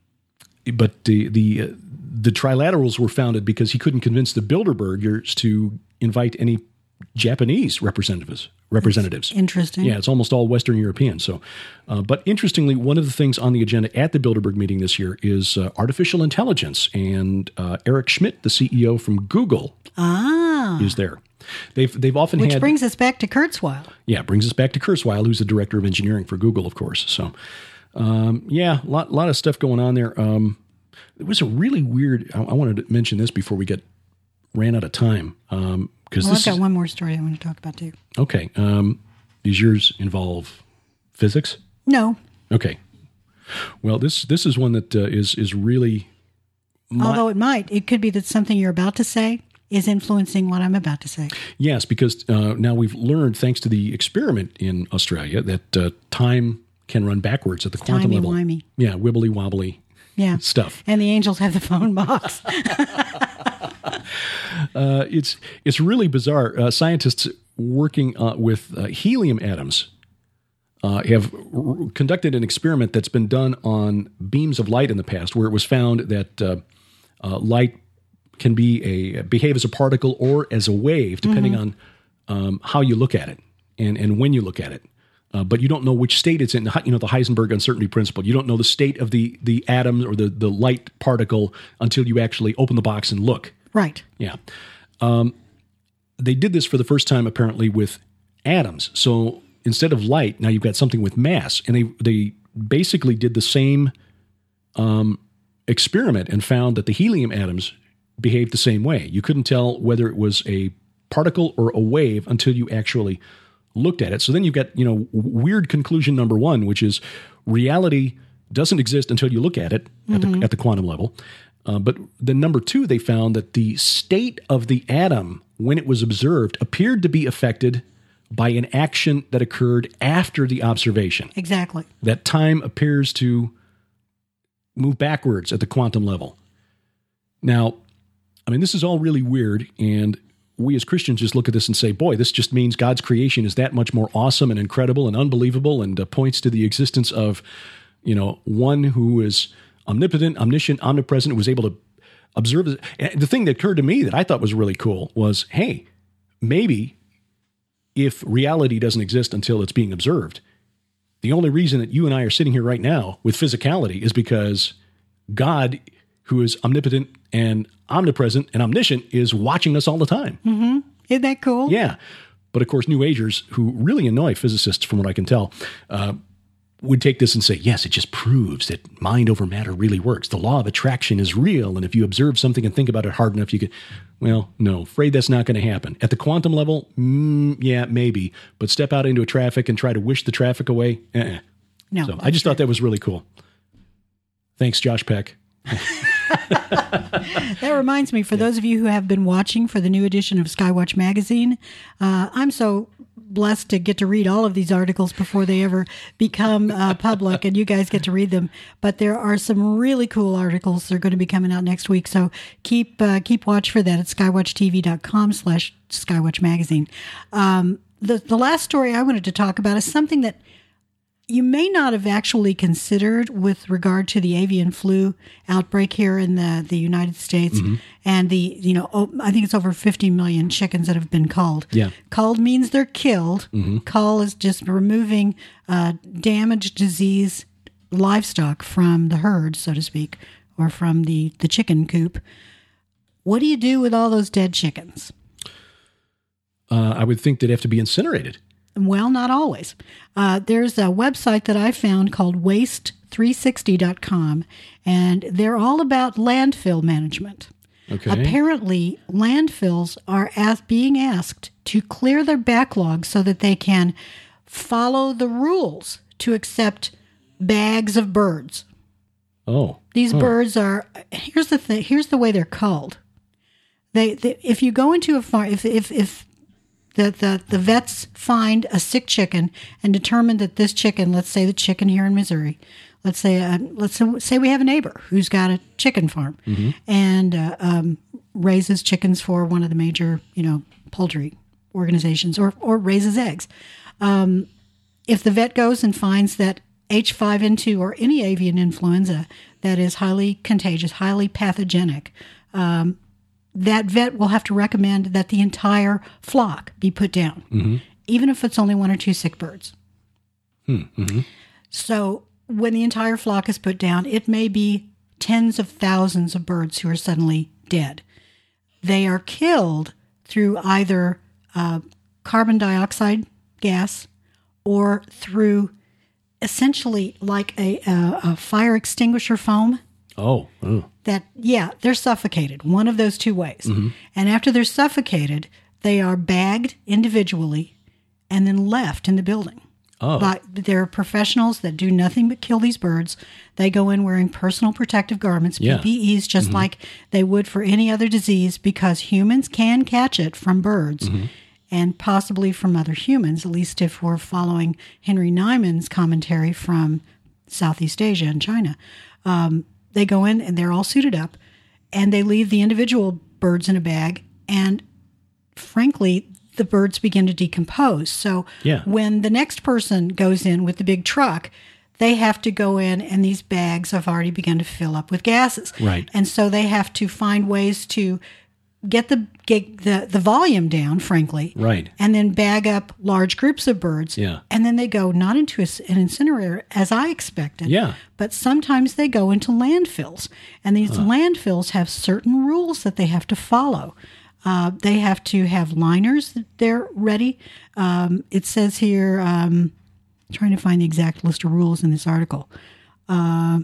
but the the uh, the Trilaterals were founded because he couldn't convince the Bilderbergers to invite any Japanese representatives representatives. That's interesting. Yeah, it's almost all Western European. So, uh, but interestingly, one of the things on the agenda at the Bilderberg meeting this year is uh, artificial intelligence, and uh, Eric Schmidt, the C E O from Google, ah. is there. They've they've often Which had, brings us back to Kurzweil. Yeah, brings us back to Kurzweil, who's the director of engineering for Google, of course. So, um, yeah, a lot, lot of stuff going on there. Um, it was a really weird, I, I wanted to mention this before we get ran out of time. Um, well, this I've got is, one more story I want to talk about, too. Okay. Um, does yours involve physics? No. Okay. Well, this this is one that uh, is, is really... My, Although it might. It could be that something you're about to say is influencing what I'm about to say. Yes, because uh, now we've learned, thanks to the experiment in Australia, that uh, time can run backwards at the it's quantum level. Timey-wimey. Yeah, wibbly wobbly yeah. stuff. And the angels have the phone box. uh, it's it's really bizarre. Uh, scientists working uh, with uh, helium atoms uh, have r- conducted an experiment that's been done on beams of light in the past, where it was found that uh, uh, light can be a behave as a particle or as a wave, depending mm-hmm. on um, how you look at it and, and when you look at it. Uh, but you don't know which state it's in. You know, the Heisenberg uncertainty principle. You don't know the state of the the atom or the, the light particle until you actually open the box and look. Right. Yeah. Um, they did this for the first time, apparently, with atoms. So instead of light, now you've got something with mass. And they, they basically did the same um, experiment and found that the helium atoms behaved the same way. You couldn't tell whether it was a particle or a wave until you actually looked at it. So then you've got, you know, weird conclusion number one, which is reality doesn't exist until you look at it mm-hmm. at, the, at the quantum level. Uh, but then number two, they found that the state of the atom when it was observed appeared to be affected by an action that occurred after the observation. Exactly. That time appears to move backwards at the quantum level. Now, I mean, this is all really weird, and we as Christians just look at this and say, boy, this just means God's creation is that much more awesome and incredible and unbelievable, and uh, points to the existence of, you know, one who is omnipotent, omniscient, omnipresent, who was able to observe it. And the thing that occurred to me that I thought was really cool was, hey, maybe if reality doesn't exist until it's being observed, the only reason that you and I are sitting here right now with physicality is because God, who is omnipotent and omnipresent and omniscient, is watching us all the time. Mm-hmm. Isn't that cool? Yeah. But of course, New Agers, who really annoy physicists from what I can tell, uh, would take this and say, yes, it just proves that mind over matter really works. The law of attraction is real. And if you observe something and think about it hard enough, you could, well, no, afraid that's not going to happen. At the quantum level, mm, yeah, maybe. But step out into a traffic and try to wish the traffic away. Uh-uh. No. So I just true. thought that was really cool. Thanks, Josh Peck. That reminds me, for those of you who have been watching for the new edition of Skywatch Magazine, uh, I'm so blessed to get to read all of these articles before they ever become uh, public, and you guys get to read them. But there are some really cool articles that are going to be coming out next week, so keep uh, keep watch for that at skywatchtv.com slash Skywatch Magazine. Um, the, the last story I wanted to talk about is something that you may not have actually considered with regard to the avian flu outbreak here in the, the United States, mm-hmm. and the, you know, oh, I think it's over fifty million chickens that have been culled. Yeah. Culled means they're killed. Mm-hmm. Cull is just removing uh, damaged, diseased livestock from the herd, so to speak, or from the, the chicken coop. What do you do with all those dead chickens? Uh, I would think they'd have to be incinerated. Well, not always. Uh, there's a website that I found called waste three sixty dot com, and they're all about landfill management. Okay. Apparently, landfills are as being asked to clear their backlog so that they can follow the rules to accept bags of birds. Oh. These oh. birds are, here's the thing, here's the way they're culled. They, they if you go into a farm, if if if The, the the vets find a sick chicken and determine that this chicken, let's say the chicken here in Missouri, let's say uh, let's say we have a neighbor who's got a chicken farm mm-hmm. and uh, um, raises chickens for one of the major, you know, poultry organizations, or or raises eggs. Um, if the vet goes and finds that H five N two or any avian influenza that is highly contagious, highly pathogenic, um, that vet will have to recommend that the entire flock be put down. Mm-hmm. even if it's only one or two sick birds. Hmm. Mm-hmm. So when the entire flock is put down, it may be tens of thousands of birds who are suddenly dead. They are killed through either uh, carbon dioxide gas or through essentially like a, a, a fire extinguisher foam. Oh, oh. That, yeah, they're suffocated, one of those two ways. Mm-hmm. And after they're suffocated, they are bagged individually and then left in the building. Oh. But there are professionals that do nothing but kill these birds. They go in wearing personal protective garments, Yeah. P P Es, just Mm-hmm. like they would for any other disease, because humans can catch it from birds Mm-hmm. and possibly from other humans, at least if we're following Henry Nyman's commentary from Southeast Asia and China. Um, they go in and they're all suited up, and they leave the individual birds in a bag, and frankly, the birds begin to decompose. So Yeah. when the next person goes in with the big truck, they have to go in, and these bags have already begun to fill up with gases. Right. And so they have to find ways to get the get the, the volume down, frankly. Right. And then bag up large groups of birds. Yeah. And then they go not into a, an incinerator, as I expected. Yeah. But sometimes they go into landfills. And these Huh. landfills have certain rules that they have to follow. Uh, they have to have liners that they're ready. Um, it says here, um, trying to find the exact list of rules in this article. Uh,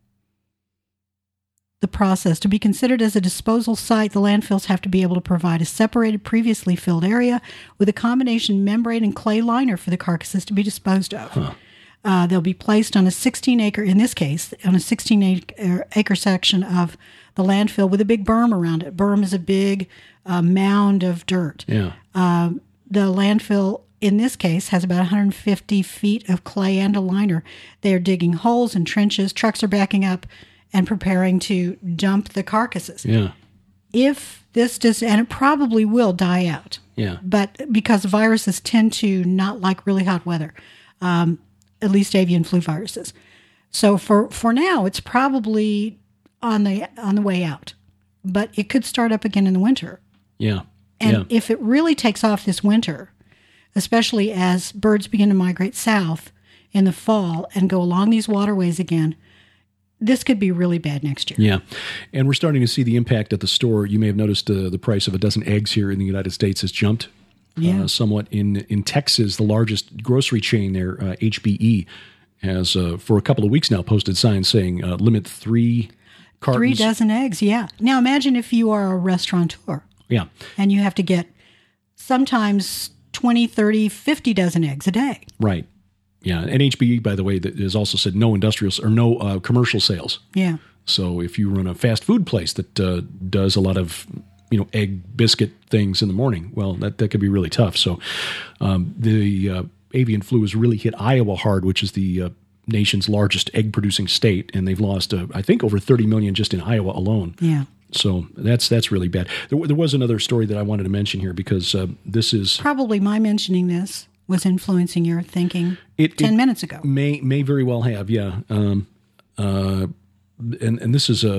the process. To be considered as a disposal site, the landfills have to be able to provide a separated, previously filled area with a combination membrane and clay liner for the carcasses to be disposed of. Huh. Uh, they'll be placed on a sixteen acre, in this case, on a sixteen acre, acre section of the landfill with a big berm around it. Berm is a big uh, mound of dirt. Yeah. Uh, the landfill, in this case, has about one hundred fifty feet of clay and a liner. They are digging holes and trenches. Trucks are backing up and preparing to dump the carcasses. Yeah. If this does, and it probably will die out. Yeah. But because viruses tend to not like really hot weather, um, at least avian flu viruses. So for, for now, it's probably on the on the way out. But it could start up again in the winter. Yeah. And yeah. if it really takes off this winter, especially as birds begin to migrate south in the fall and go along these waterways again, this could be really bad next year. Yeah. And we're starting to see the impact at the store. You may have noticed uh, the price of a dozen eggs here in the United States has jumped yeah. uh, somewhat. In in Texas, the largest grocery chain there, uh, H B E, has uh, for a couple of weeks now posted signs saying uh, limit three cartons. Three dozen eggs, yeah. Now imagine if you are a restaurateur. Yeah. And you have to get sometimes twenty, thirty, fifty dozen eggs a day. Right. Yeah. And H B E, by the way, that has also said no industrial or no uh, commercial sales. Yeah. So if you run a fast food place that uh, does a lot of, you know, egg biscuit things in the morning, well, that, that could be really tough. So um, the uh, avian flu has really hit Iowa hard, which is the uh, nation's largest egg producing state. And they've lost, uh, I think, over thirty million just in Iowa alone. Yeah. So that's that's really bad. There, there was another story that I wanted to mention here because uh, this is probably my mentioning this was influencing your thinking it, ten it minutes ago. May may very well have, yeah. Um, uh, and and this is uh,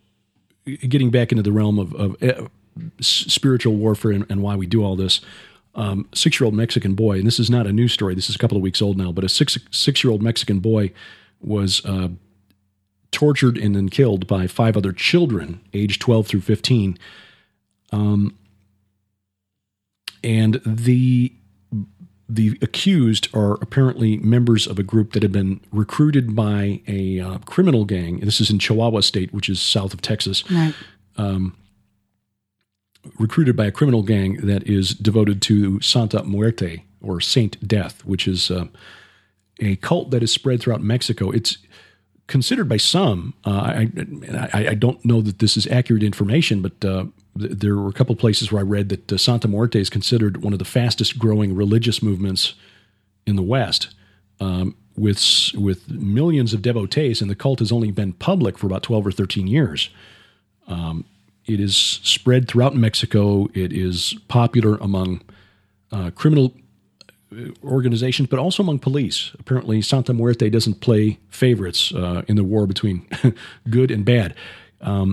getting back into the realm of, of uh, spiritual warfare and, and why we do all this. Um, six-year-old Mexican boy, and this is not a news story. This is a couple of weeks old now, but a six six-year-old Mexican boy was uh, tortured and then killed by five other children, aged twelve through fifteen. Um, and the the accused are apparently members of a group that had been recruited by a uh, criminal gang. This is in Chihuahua State, which is south of Texas. Right. Um, recruited by a criminal gang that is devoted to Santa Muerte, or Saint Death, which is uh, a cult that is spread throughout Mexico. It's considered by some, uh, I, I, I don't know that this is accurate information, but uh, th- there were a couple of places where I read that uh, Santa Muerte is considered one of the fastest growing religious movements in the West, um, with with millions of devotees, and the cult has only been public for about twelve or thirteen years. Um, it is spread throughout Mexico. It is popular among uh, criminal organizations, but also among police. Apparently, Santa Muerte doesn't play favorites uh, in the war between good and bad. Um,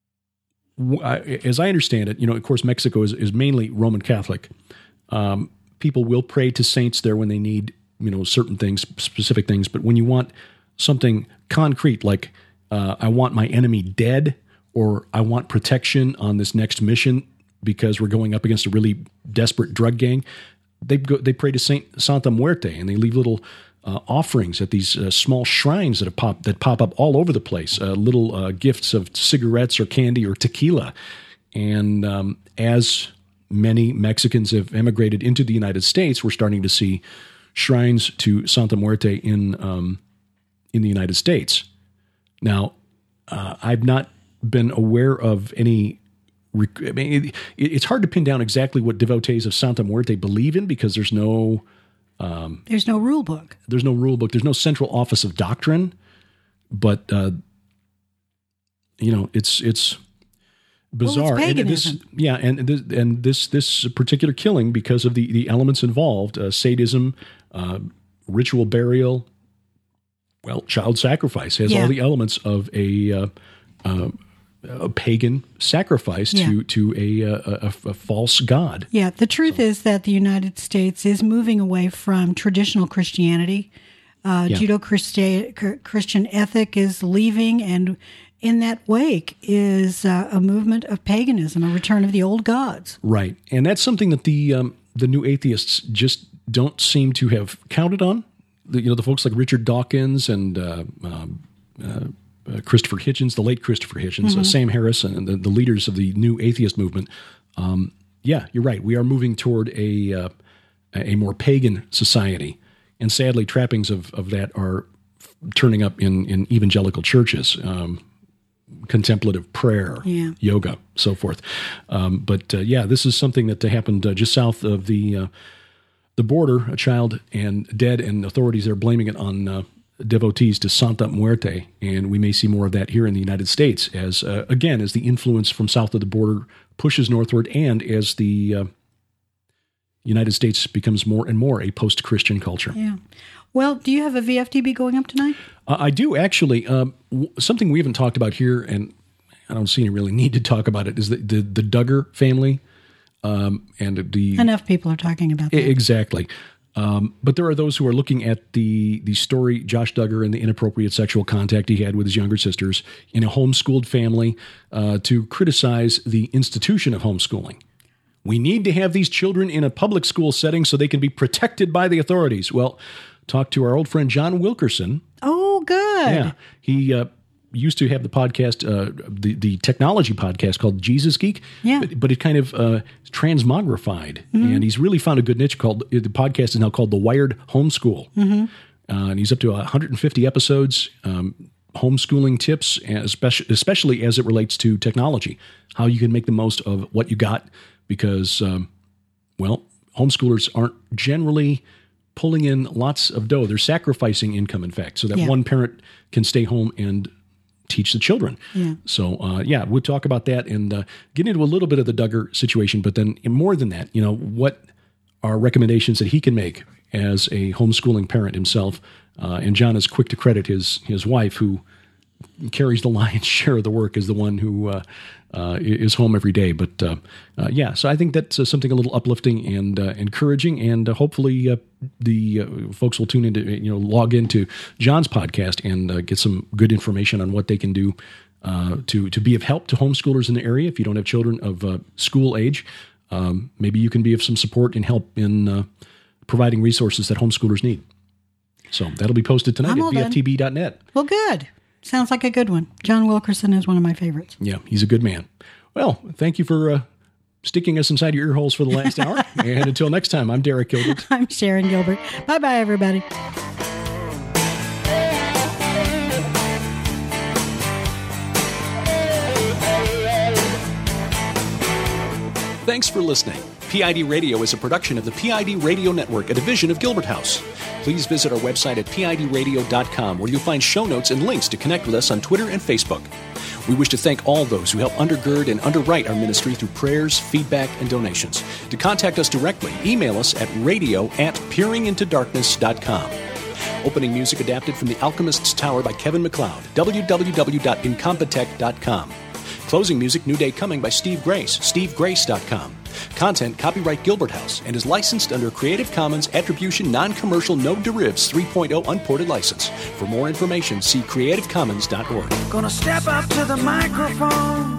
I, as I understand it, you know, of course, Mexico is, is mainly Roman Catholic, um, people will pray to saints there when they need, you know, certain things, specific things. But when you want something concrete, like uh, I want my enemy dead, or I want protection on this next mission because we're going up against a really desperate drug gang, they go, they pray to Saint Santa Muerte, and they leave little uh, offerings at these uh, small shrines that have pop that pop up all over the place. Uh, little uh, gifts of cigarettes or candy or tequila, and um, as many Mexicans have emigrated into the United States, we're starting to see shrines to Santa Muerte in um, in the United States. Now, uh, I've not been aware of any. Rec- I mean, it, it's hard to pin down exactly what devotees of Santa Muerte believe in because there's no. Um, there's no rule book. There's no rule book. There's no central office of doctrine, but uh, you know, it's it's bizarre. Well, it's and this, yeah, and this, and this this particular killing, because of the the elements involved, uh, sadism, uh, ritual burial, well, child sacrifice has yeah. all the elements of a. Uh, uh, a pagan sacrifice yeah. to to a, a, a false god. Yeah, the truth so. is that the United States is moving away from traditional Christianity. Uh, yeah. Judeo-Christian ethic is leaving, and in that wake is uh, a movement of paganism, a return of the old gods. Right, and that's something that the um, the new atheists just don't seem to have counted on. The, you know, the folks like Richard Dawkins and uh, um, uh, Uh, Christopher Hitchens, the late Christopher Hitchens, mm-hmm. uh, Sam Harris, and the, the leaders of the new atheist movement. Um, yeah, you're right. We are moving toward a uh, a more pagan society, and sadly, trappings of, of that are f- turning up in, in evangelical churches. Um, contemplative prayer, yeah. yoga, so forth. Um, but uh, yeah, this is something that happened uh, just south of the uh, the border. A child and dead, and authorities are blaming it on. Uh, devotees to Santa Muerte, and we may see more of that here in the United States as, uh, again, as the influence from south of the border pushes northward and as the uh, United States becomes more and more a post-Christian culture. Yeah. Well, do you have a V F D B going up tonight? Uh, I do, actually. Um, w- something we haven't talked about here, and I don't see any really need to talk about it, is the, the, the Duggar family. Um, and the Enough people are talking about that. Exactly. Um, but there are those who are looking at the the story, Josh Duggar and the inappropriate sexual contact he had with his younger sisters in a homeschooled family, uh, to criticize the institution of homeschooling. We need to have these children in a public school setting so they can be protected by the authorities. Well, talk to our old friend John Wilkerson. Oh, good. Yeah, he uh, used to have the podcast, uh, the the technology podcast called Jesus Geek. Yeah, but, but it kind of uh, transmogrified, mm-hmm. and he's really found a good niche. Called the podcast is now called The Wired Homeschool, mm-hmm. uh, and he's up to one hundred fifty episodes, um, homeschooling tips, and especially especially as it relates to technology, how you can make the most of what you got, because um, well, homeschoolers aren't generally pulling in lots of dough. They're sacrificing income, in fact, so that yeah. one parent can stay home and teach the children. Yeah. So, uh, yeah, we'll talk about that and uh, get into a little bit of the Duggar situation, but then more than that, you know, what are recommendations that he can make as a homeschooling parent himself? Uh, and John is quick to credit his his wife, who carries the lion's share of the work, as the one who uh, uh, is home every day. But uh, uh, yeah, so I think that's uh, something a little uplifting and uh, encouraging, and uh, hopefully uh, the uh, folks will tune into, you know, log into John's podcast and uh, get some good information on what they can do uh, to to be of help to homeschoolers in the area. If you don't have children of uh, school age, um, maybe you can be of some support and help in uh, providing resources that homeschoolers need. So that'll be posted tonight I'm at V F T B dot net. Well, good. Sounds like a good one. John Wilkerson is one of my favorites. Yeah, he's a good man. Well, thank you for uh, sticking us inside your ear holes for the last hour. And until next time, I'm Derek Gilbert. I'm Sharon Gilbert. Bye-bye, everybody. Thanks for listening. P I D Radio is a production of the P I D Radio Network, a division of Gilbert House. Please visit our website at P I D radio dot com, where you'll find show notes and links to connect with us on Twitter and Facebook. We wish to thank all those who help undergird and underwrite our ministry through prayers, feedback, and donations. To contact us directly, email us at radio at peering into darkness dot com. Opening music adapted from The Alchemist's Tower by Kevin MacLeod, w w w dot incompetech dot com. Closing music, New Day Coming by Steve Grace, steve grace dot com. Content copyright Gilbert House and is licensed under Creative Commons Attribution Non-Commercial No Derivatives three point oh Unported License. For more information, see creative commons dot org. Gonna step up to the microphone.